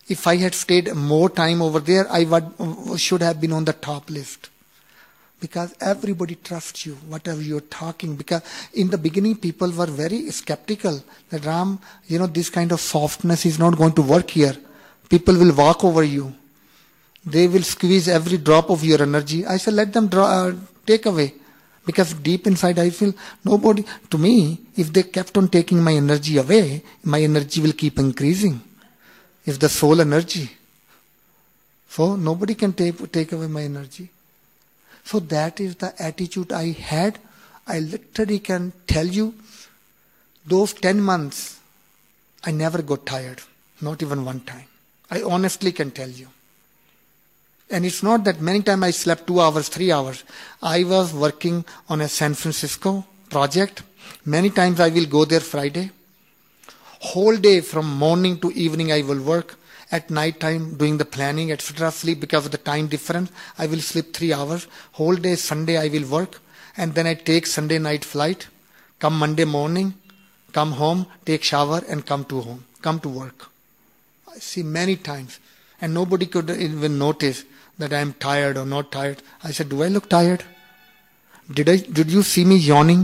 If I had stayed more time over there, should have been on the top list. Because everybody trusts you, whatever you're talking. Because in the beginning, people were very skeptical that Ram, this kind of softness is not going to work here. People will walk over you. They will squeeze every drop of your energy. I said, let them take away. Because deep inside I feel to me, if they kept on taking my energy away, my energy will keep increasing. It's the soul energy. So nobody can take away my energy. So that is the attitude I had. I literally can tell you, those 10 months, I never got tired. Not even one time. I honestly can tell you. And it's not that many times I slept 2 hours, 3 hours. I was working on a San Francisco project. Many times I will go there Friday. Whole day from morning to evening I will work. At night time doing the planning, etc. Sleep because of the time difference. I will sleep 3 hours. Whole day Sunday I will work. And then I take Sunday night flight. Come Monday morning. Come home. Take shower and come to work. I see many times. And nobody could even notice that I am tired or not tired. I said, do I look tired? Did you see me yawning?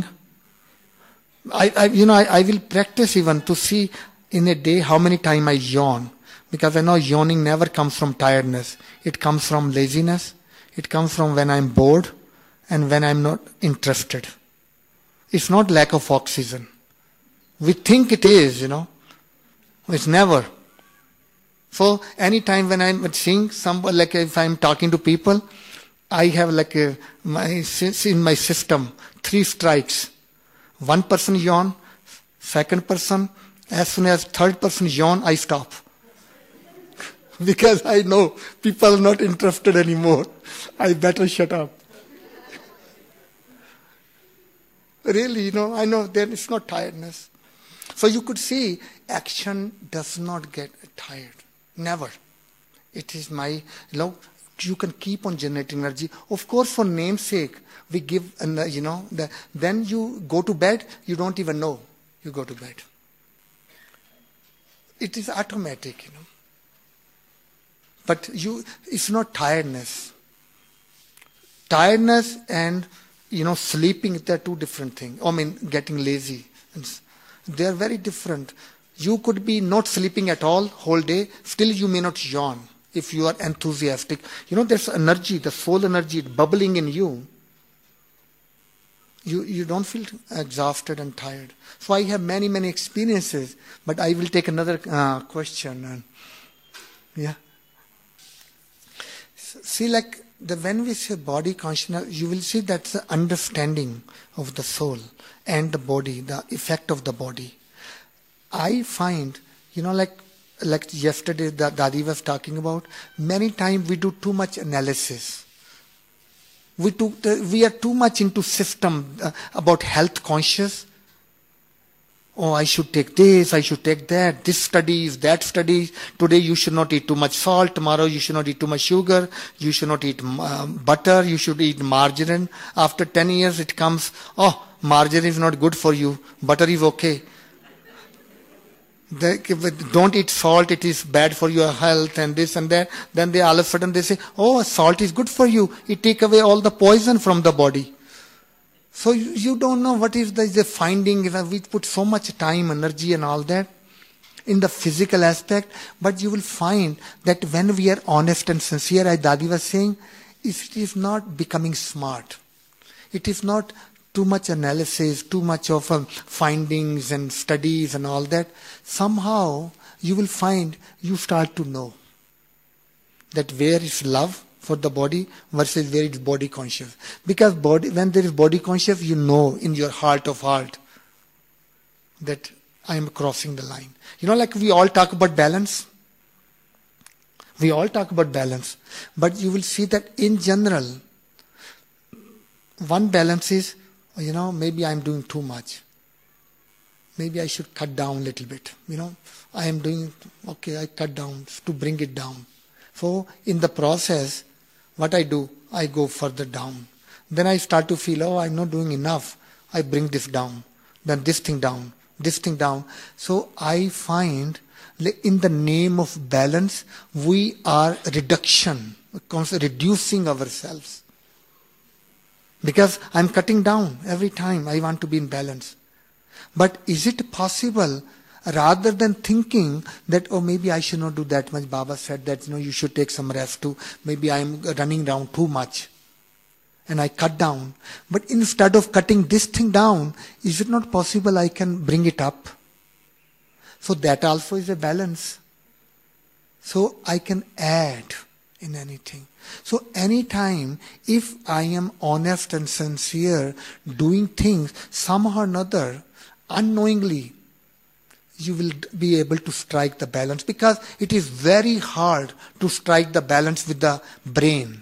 I will practice even to see in a day how many times I yawn. Because I know yawning never comes from tiredness. It comes from laziness. It comes from when I'm bored and when I'm not interested. It's not lack of oxygen. We think it is, It's never. So anytime when I'm seeing somebody, like if I'm talking to people, I have in my system 3 strikes. One person yawn, second person, as soon as third person yawn, I stop. Because I know people are not interested anymore. I better shut up. Really, I know that it's not tiredness. So you could see action does not get tired. Never. It is you can keep on generating energy. Of course, for name's sake, we give, then you go to bed, you don't even know you go to bed. It is automatic, But it's not tiredness. Tiredness and, sleeping, they're 2 different things. Getting lazy. They're very different. You could be not sleeping at all whole day, still you may not yawn if you are enthusiastic. There's energy, the soul energy bubbling in you. You don't feel exhausted and tired. So I have many, many experiences, but I will take another question. Yeah. See, when we say body consciousness, you will see that's the understanding of the soul and the body, the effect of the body. I find, like yesterday Dadi was talking about, many times we do too much analysis. We are too much into system about health conscious. Oh, I should take this, I should take that, this studies, that studies. Today you should not eat too much salt, tomorrow you should not eat too much sugar, you should not eat butter, you should eat margarine. After 10 years it comes, margarine is not good for you, butter is okay. Don't eat salt, it is bad for your health and this and that. Then they all of a sudden they say, salt is good for you. It take away all the poison from the body. So you don't know what is the finding. We put so much time, energy and all that in the physical aspect. But you will find that when we are honest and sincere, as Dadi was saying, it is not becoming smart. It is not too much analysis, too much of findings and studies and all that. Somehow you will find you start to know that where is love for the body versus where it is body conscious. Because when there is body conscious, you know in your heart of heart that I am crossing the line. We all talk about balance. We all talk about balance. But you will see that in general, one balance is, maybe I'm doing too much. Maybe I should cut down a little bit. I am doing, I cut down to bring it down. So in the process, what I do, I go further down. Then I start to feel, I'm not doing enough. I bring this down. Then this thing down. So I find In the name of balance, we are reducing ourselves. Because I'm cutting down every time I want to be in balance. But is it possible, rather than thinking that, oh, maybe I should not do that much, Baba said that, you should take some rest too, maybe I'm running down too much, and I cut down. But instead of cutting this thing down, is it not possible I can bring it up? So that also is a balance. So I can add in anything. So anytime, if I am honest and sincere, doing things somehow or another, unknowingly, you will be able to strike the balance, because it is very hard to strike the balance with the brain.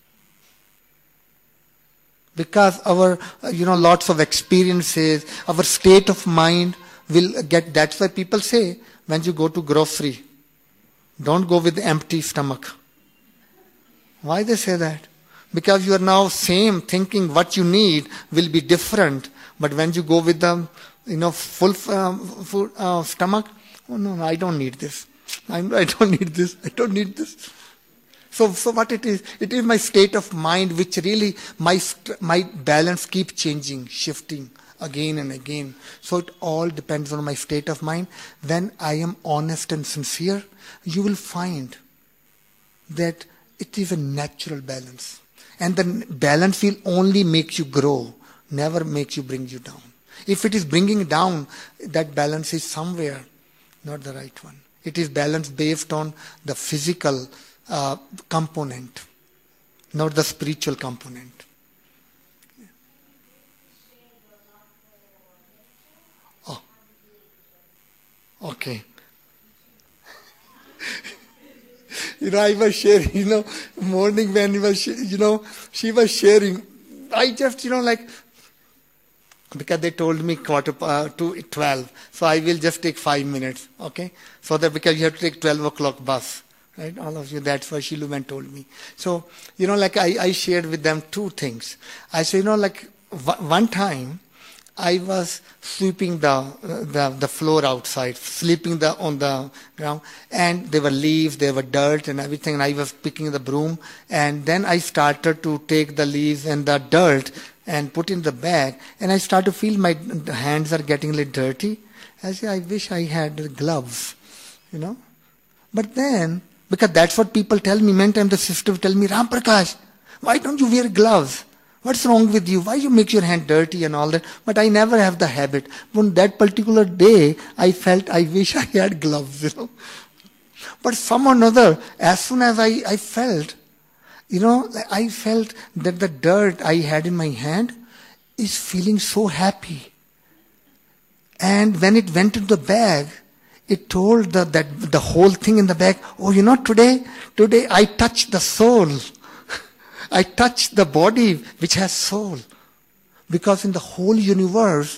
Because our, lots of experiences, our state of mind will get, that's why people say, when you go to grocery, don't go with empty stomach. Why they say that? Because you are now same thinking what you need will be different. But when you go with the, full stomach, oh no, I don't need this. I don't need this. I don't need this. So what it is my state of mind which really, my balance keeps changing, shifting again and again. So it all depends on my state of mind. When I am honest and sincere, you will find that it is a natural balance. And the balance will only make you grow, never make you bring you down. If it is bringing down, that balance is somewhere not the right one. It is balance based on the physical component, not the spiritual component. Oh, okay. I was sharing, morning when he was, she was sharing. I just, because they told me 11:45, so I will just take 5 minutes, okay? So that because you have to take 12 o'clock bus, right? All of you, that's what Shiluman told me. So, I shared with them two things. I said, one time, I was sweeping the floor outside, sleeping on the ground, and there were leaves, there were dirt and everything, and I was picking the broom, and then I started to take the leaves and the dirt and put in the bag, and I started to feel my hands are getting a little dirty. I said, I wish I had gloves, But then, because that's what people tell me, many times the sister will tell me, Ram Prakash, why don't you wear gloves? What's wrong with you? Why you make your hand dirty and all that? But I never have the habit. On that particular day, I felt I wish I had gloves, But some or another, as soon as I felt, I felt that the dirt I had in my hand is feeling so happy. And when it went into the bag, it told that the whole thing in the bag, oh, today I touched the soul. I touched the body which has soul. Because in the whole universe,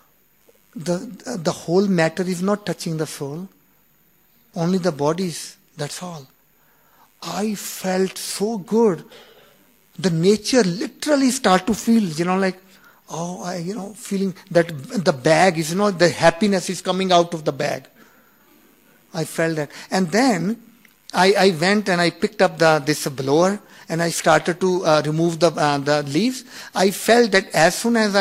the whole matter is not touching the soul. Only the bodies, that's all. I felt so good. The nature literally start to feel, feeling that the bag is, the happiness is coming out of the bag. I felt that. And then I went and I picked up this blower, and I started to remove the leaves. I felt that as soon as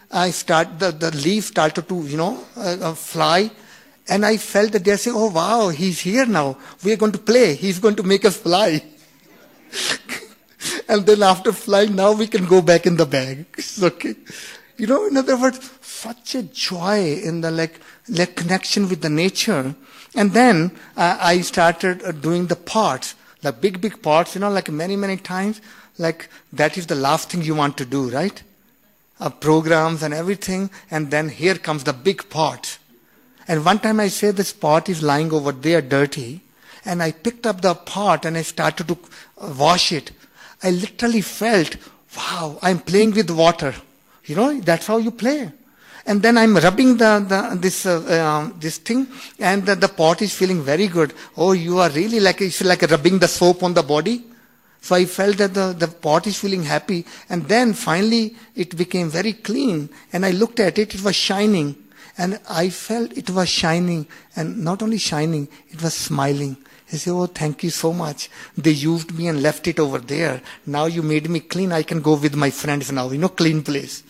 the leaves started to, fly, and I felt that they're saying, oh wow, he's here now. We are going to play. He's going to make us fly. And then after flying, now we can go back in the bag. It's okay. In other words, such a joy in the connection with the nature. And then I started doing the parts. The big parts, many times, that is the last thing you want to do, right? Programs and everything, and then here comes the big pot. And one time I said this pot is lying over there dirty, and I picked up the pot and I started to wash it. I literally felt, wow, I'm playing with water. That's how you play. And then I'm rubbing this thing, and the pot is feeling very good. Oh, you are really it's like rubbing the soap on the body. So I felt that the pot is feeling happy. And then finally it became very clean. And I looked at it, it was shining. And I felt it was shining, and not only shining, it was smiling. He said, oh, thank you so much. They used me and left it over there. Now you made me clean. I can go with my friends now. Clean place.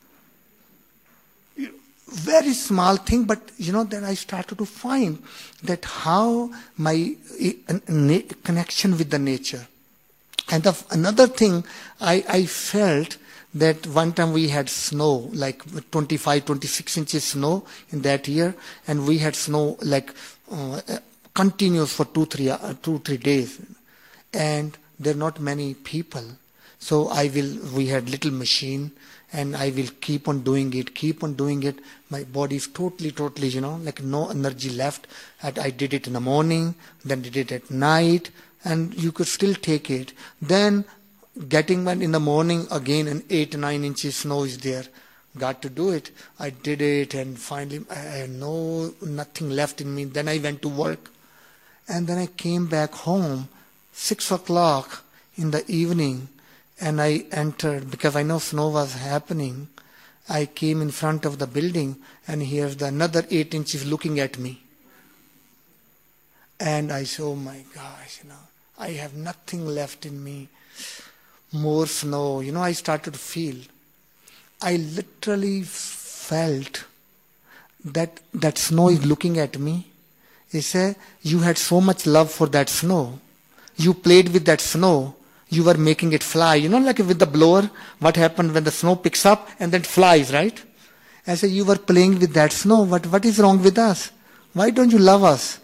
Very small thing, but then I started to find that how my connection with the nature. And another thing, I felt that one time we had snow, like 25, 26 inches snow in that year, and we had snow like continuous for 2-3 days, and there are not many people. So we had little machine, and I will keep on doing it. My body is totally, like no energy left. I did it in the morning, then did it at night, and you could still take it. Then getting one in the morning again, and 8-9 inches snow is there. Got to do it. I did it, and finally I had nothing left in me. Then I went to work, and then I came back home 6 o'clock in the evening, and I entered because I know snow was happening. I came in front of the building, and here's another 8 inches looking at me. And I said, oh my gosh, I have nothing left in me. More snow. I started to feel. I literally felt that snow is looking at me. He said, you had so much love for that snow. You played with that snow. You were making it fly. Like with the blower, what happened when the snow picks up and then flies, right? I said, you were playing with that snow. What is wrong with us? Why don't you love us?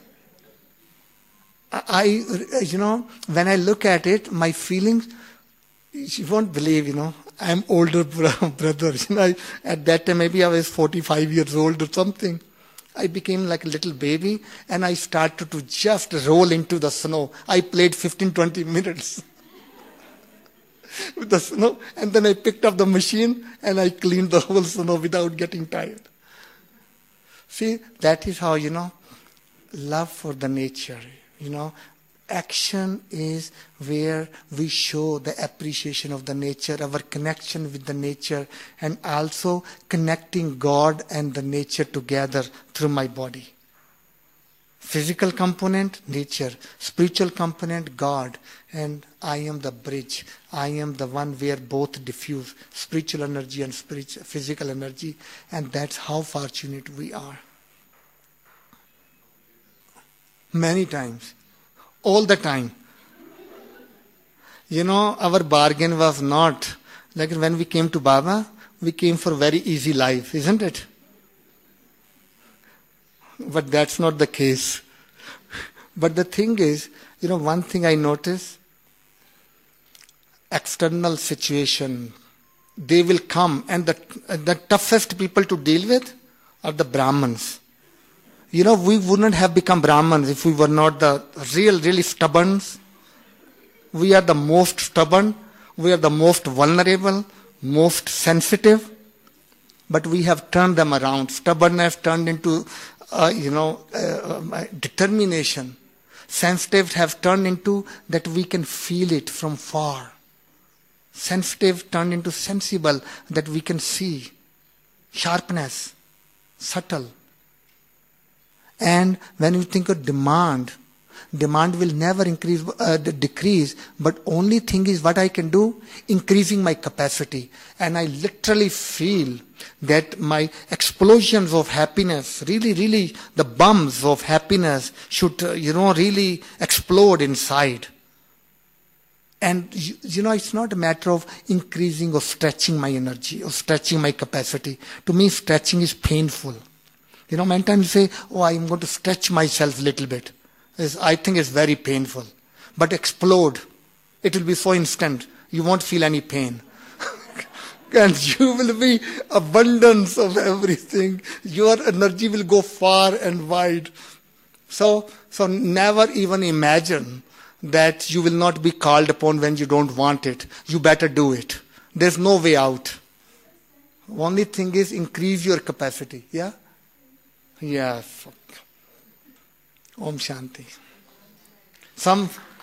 When I look at it, my feelings, you won't believe, I'm older brother. At that time, maybe I was 45 years old or something. I became like a little baby, and I started to just roll into the snow. I played 15-20 minutes with the snow, and then I picked up the machine, and I cleaned the whole snow without getting tired. See, that is how, love for the nature, Action is where we show the appreciation of the nature, our connection with the nature, and also connecting God and the nature together through my body. Physical component, nature. Spiritual component, God. And I am the bridge. I am the one where both diffuse spiritual energy and physical energy. And that's how fortunate we are. Many times. All the time. Our bargain was not, like when we came to Baba, we came for very easy life, isn't it? But that's not the case. But the thing is, one thing I notice, external situation, they will come, and the toughest people to deal with are the Brahmins. We wouldn't have become Brahmins if we were not the really stubborn. We are the most stubborn. We are the most vulnerable, most sensitive. But we have turned them around. Stubbornness turned into, determination. Sensitive have turned into that we can feel it from far. Sensitive turned into sensible, that we can see. Sharpness, subtle. And when you think of demand will never decrease, but only thing is what I can do, increasing my capacity. And I literally feel that my explosions of happiness, really, the bombs of happiness should, really explode inside. And, it's not a matter of increasing or stretching my energy or stretching my capacity. To me, stretching is painful. Many times you say, oh, I'm going to stretch myself a little bit. I think it's very painful. But explode. It will be so instant. You won't feel any pain. And you will be abundance of everything. Your energy will go far and wide. So never even imagine that you will not be called upon when you don't want it. You better do it. There's no way out. Only thing is increase your capacity. Yeah? Yes. Om Shanti. Some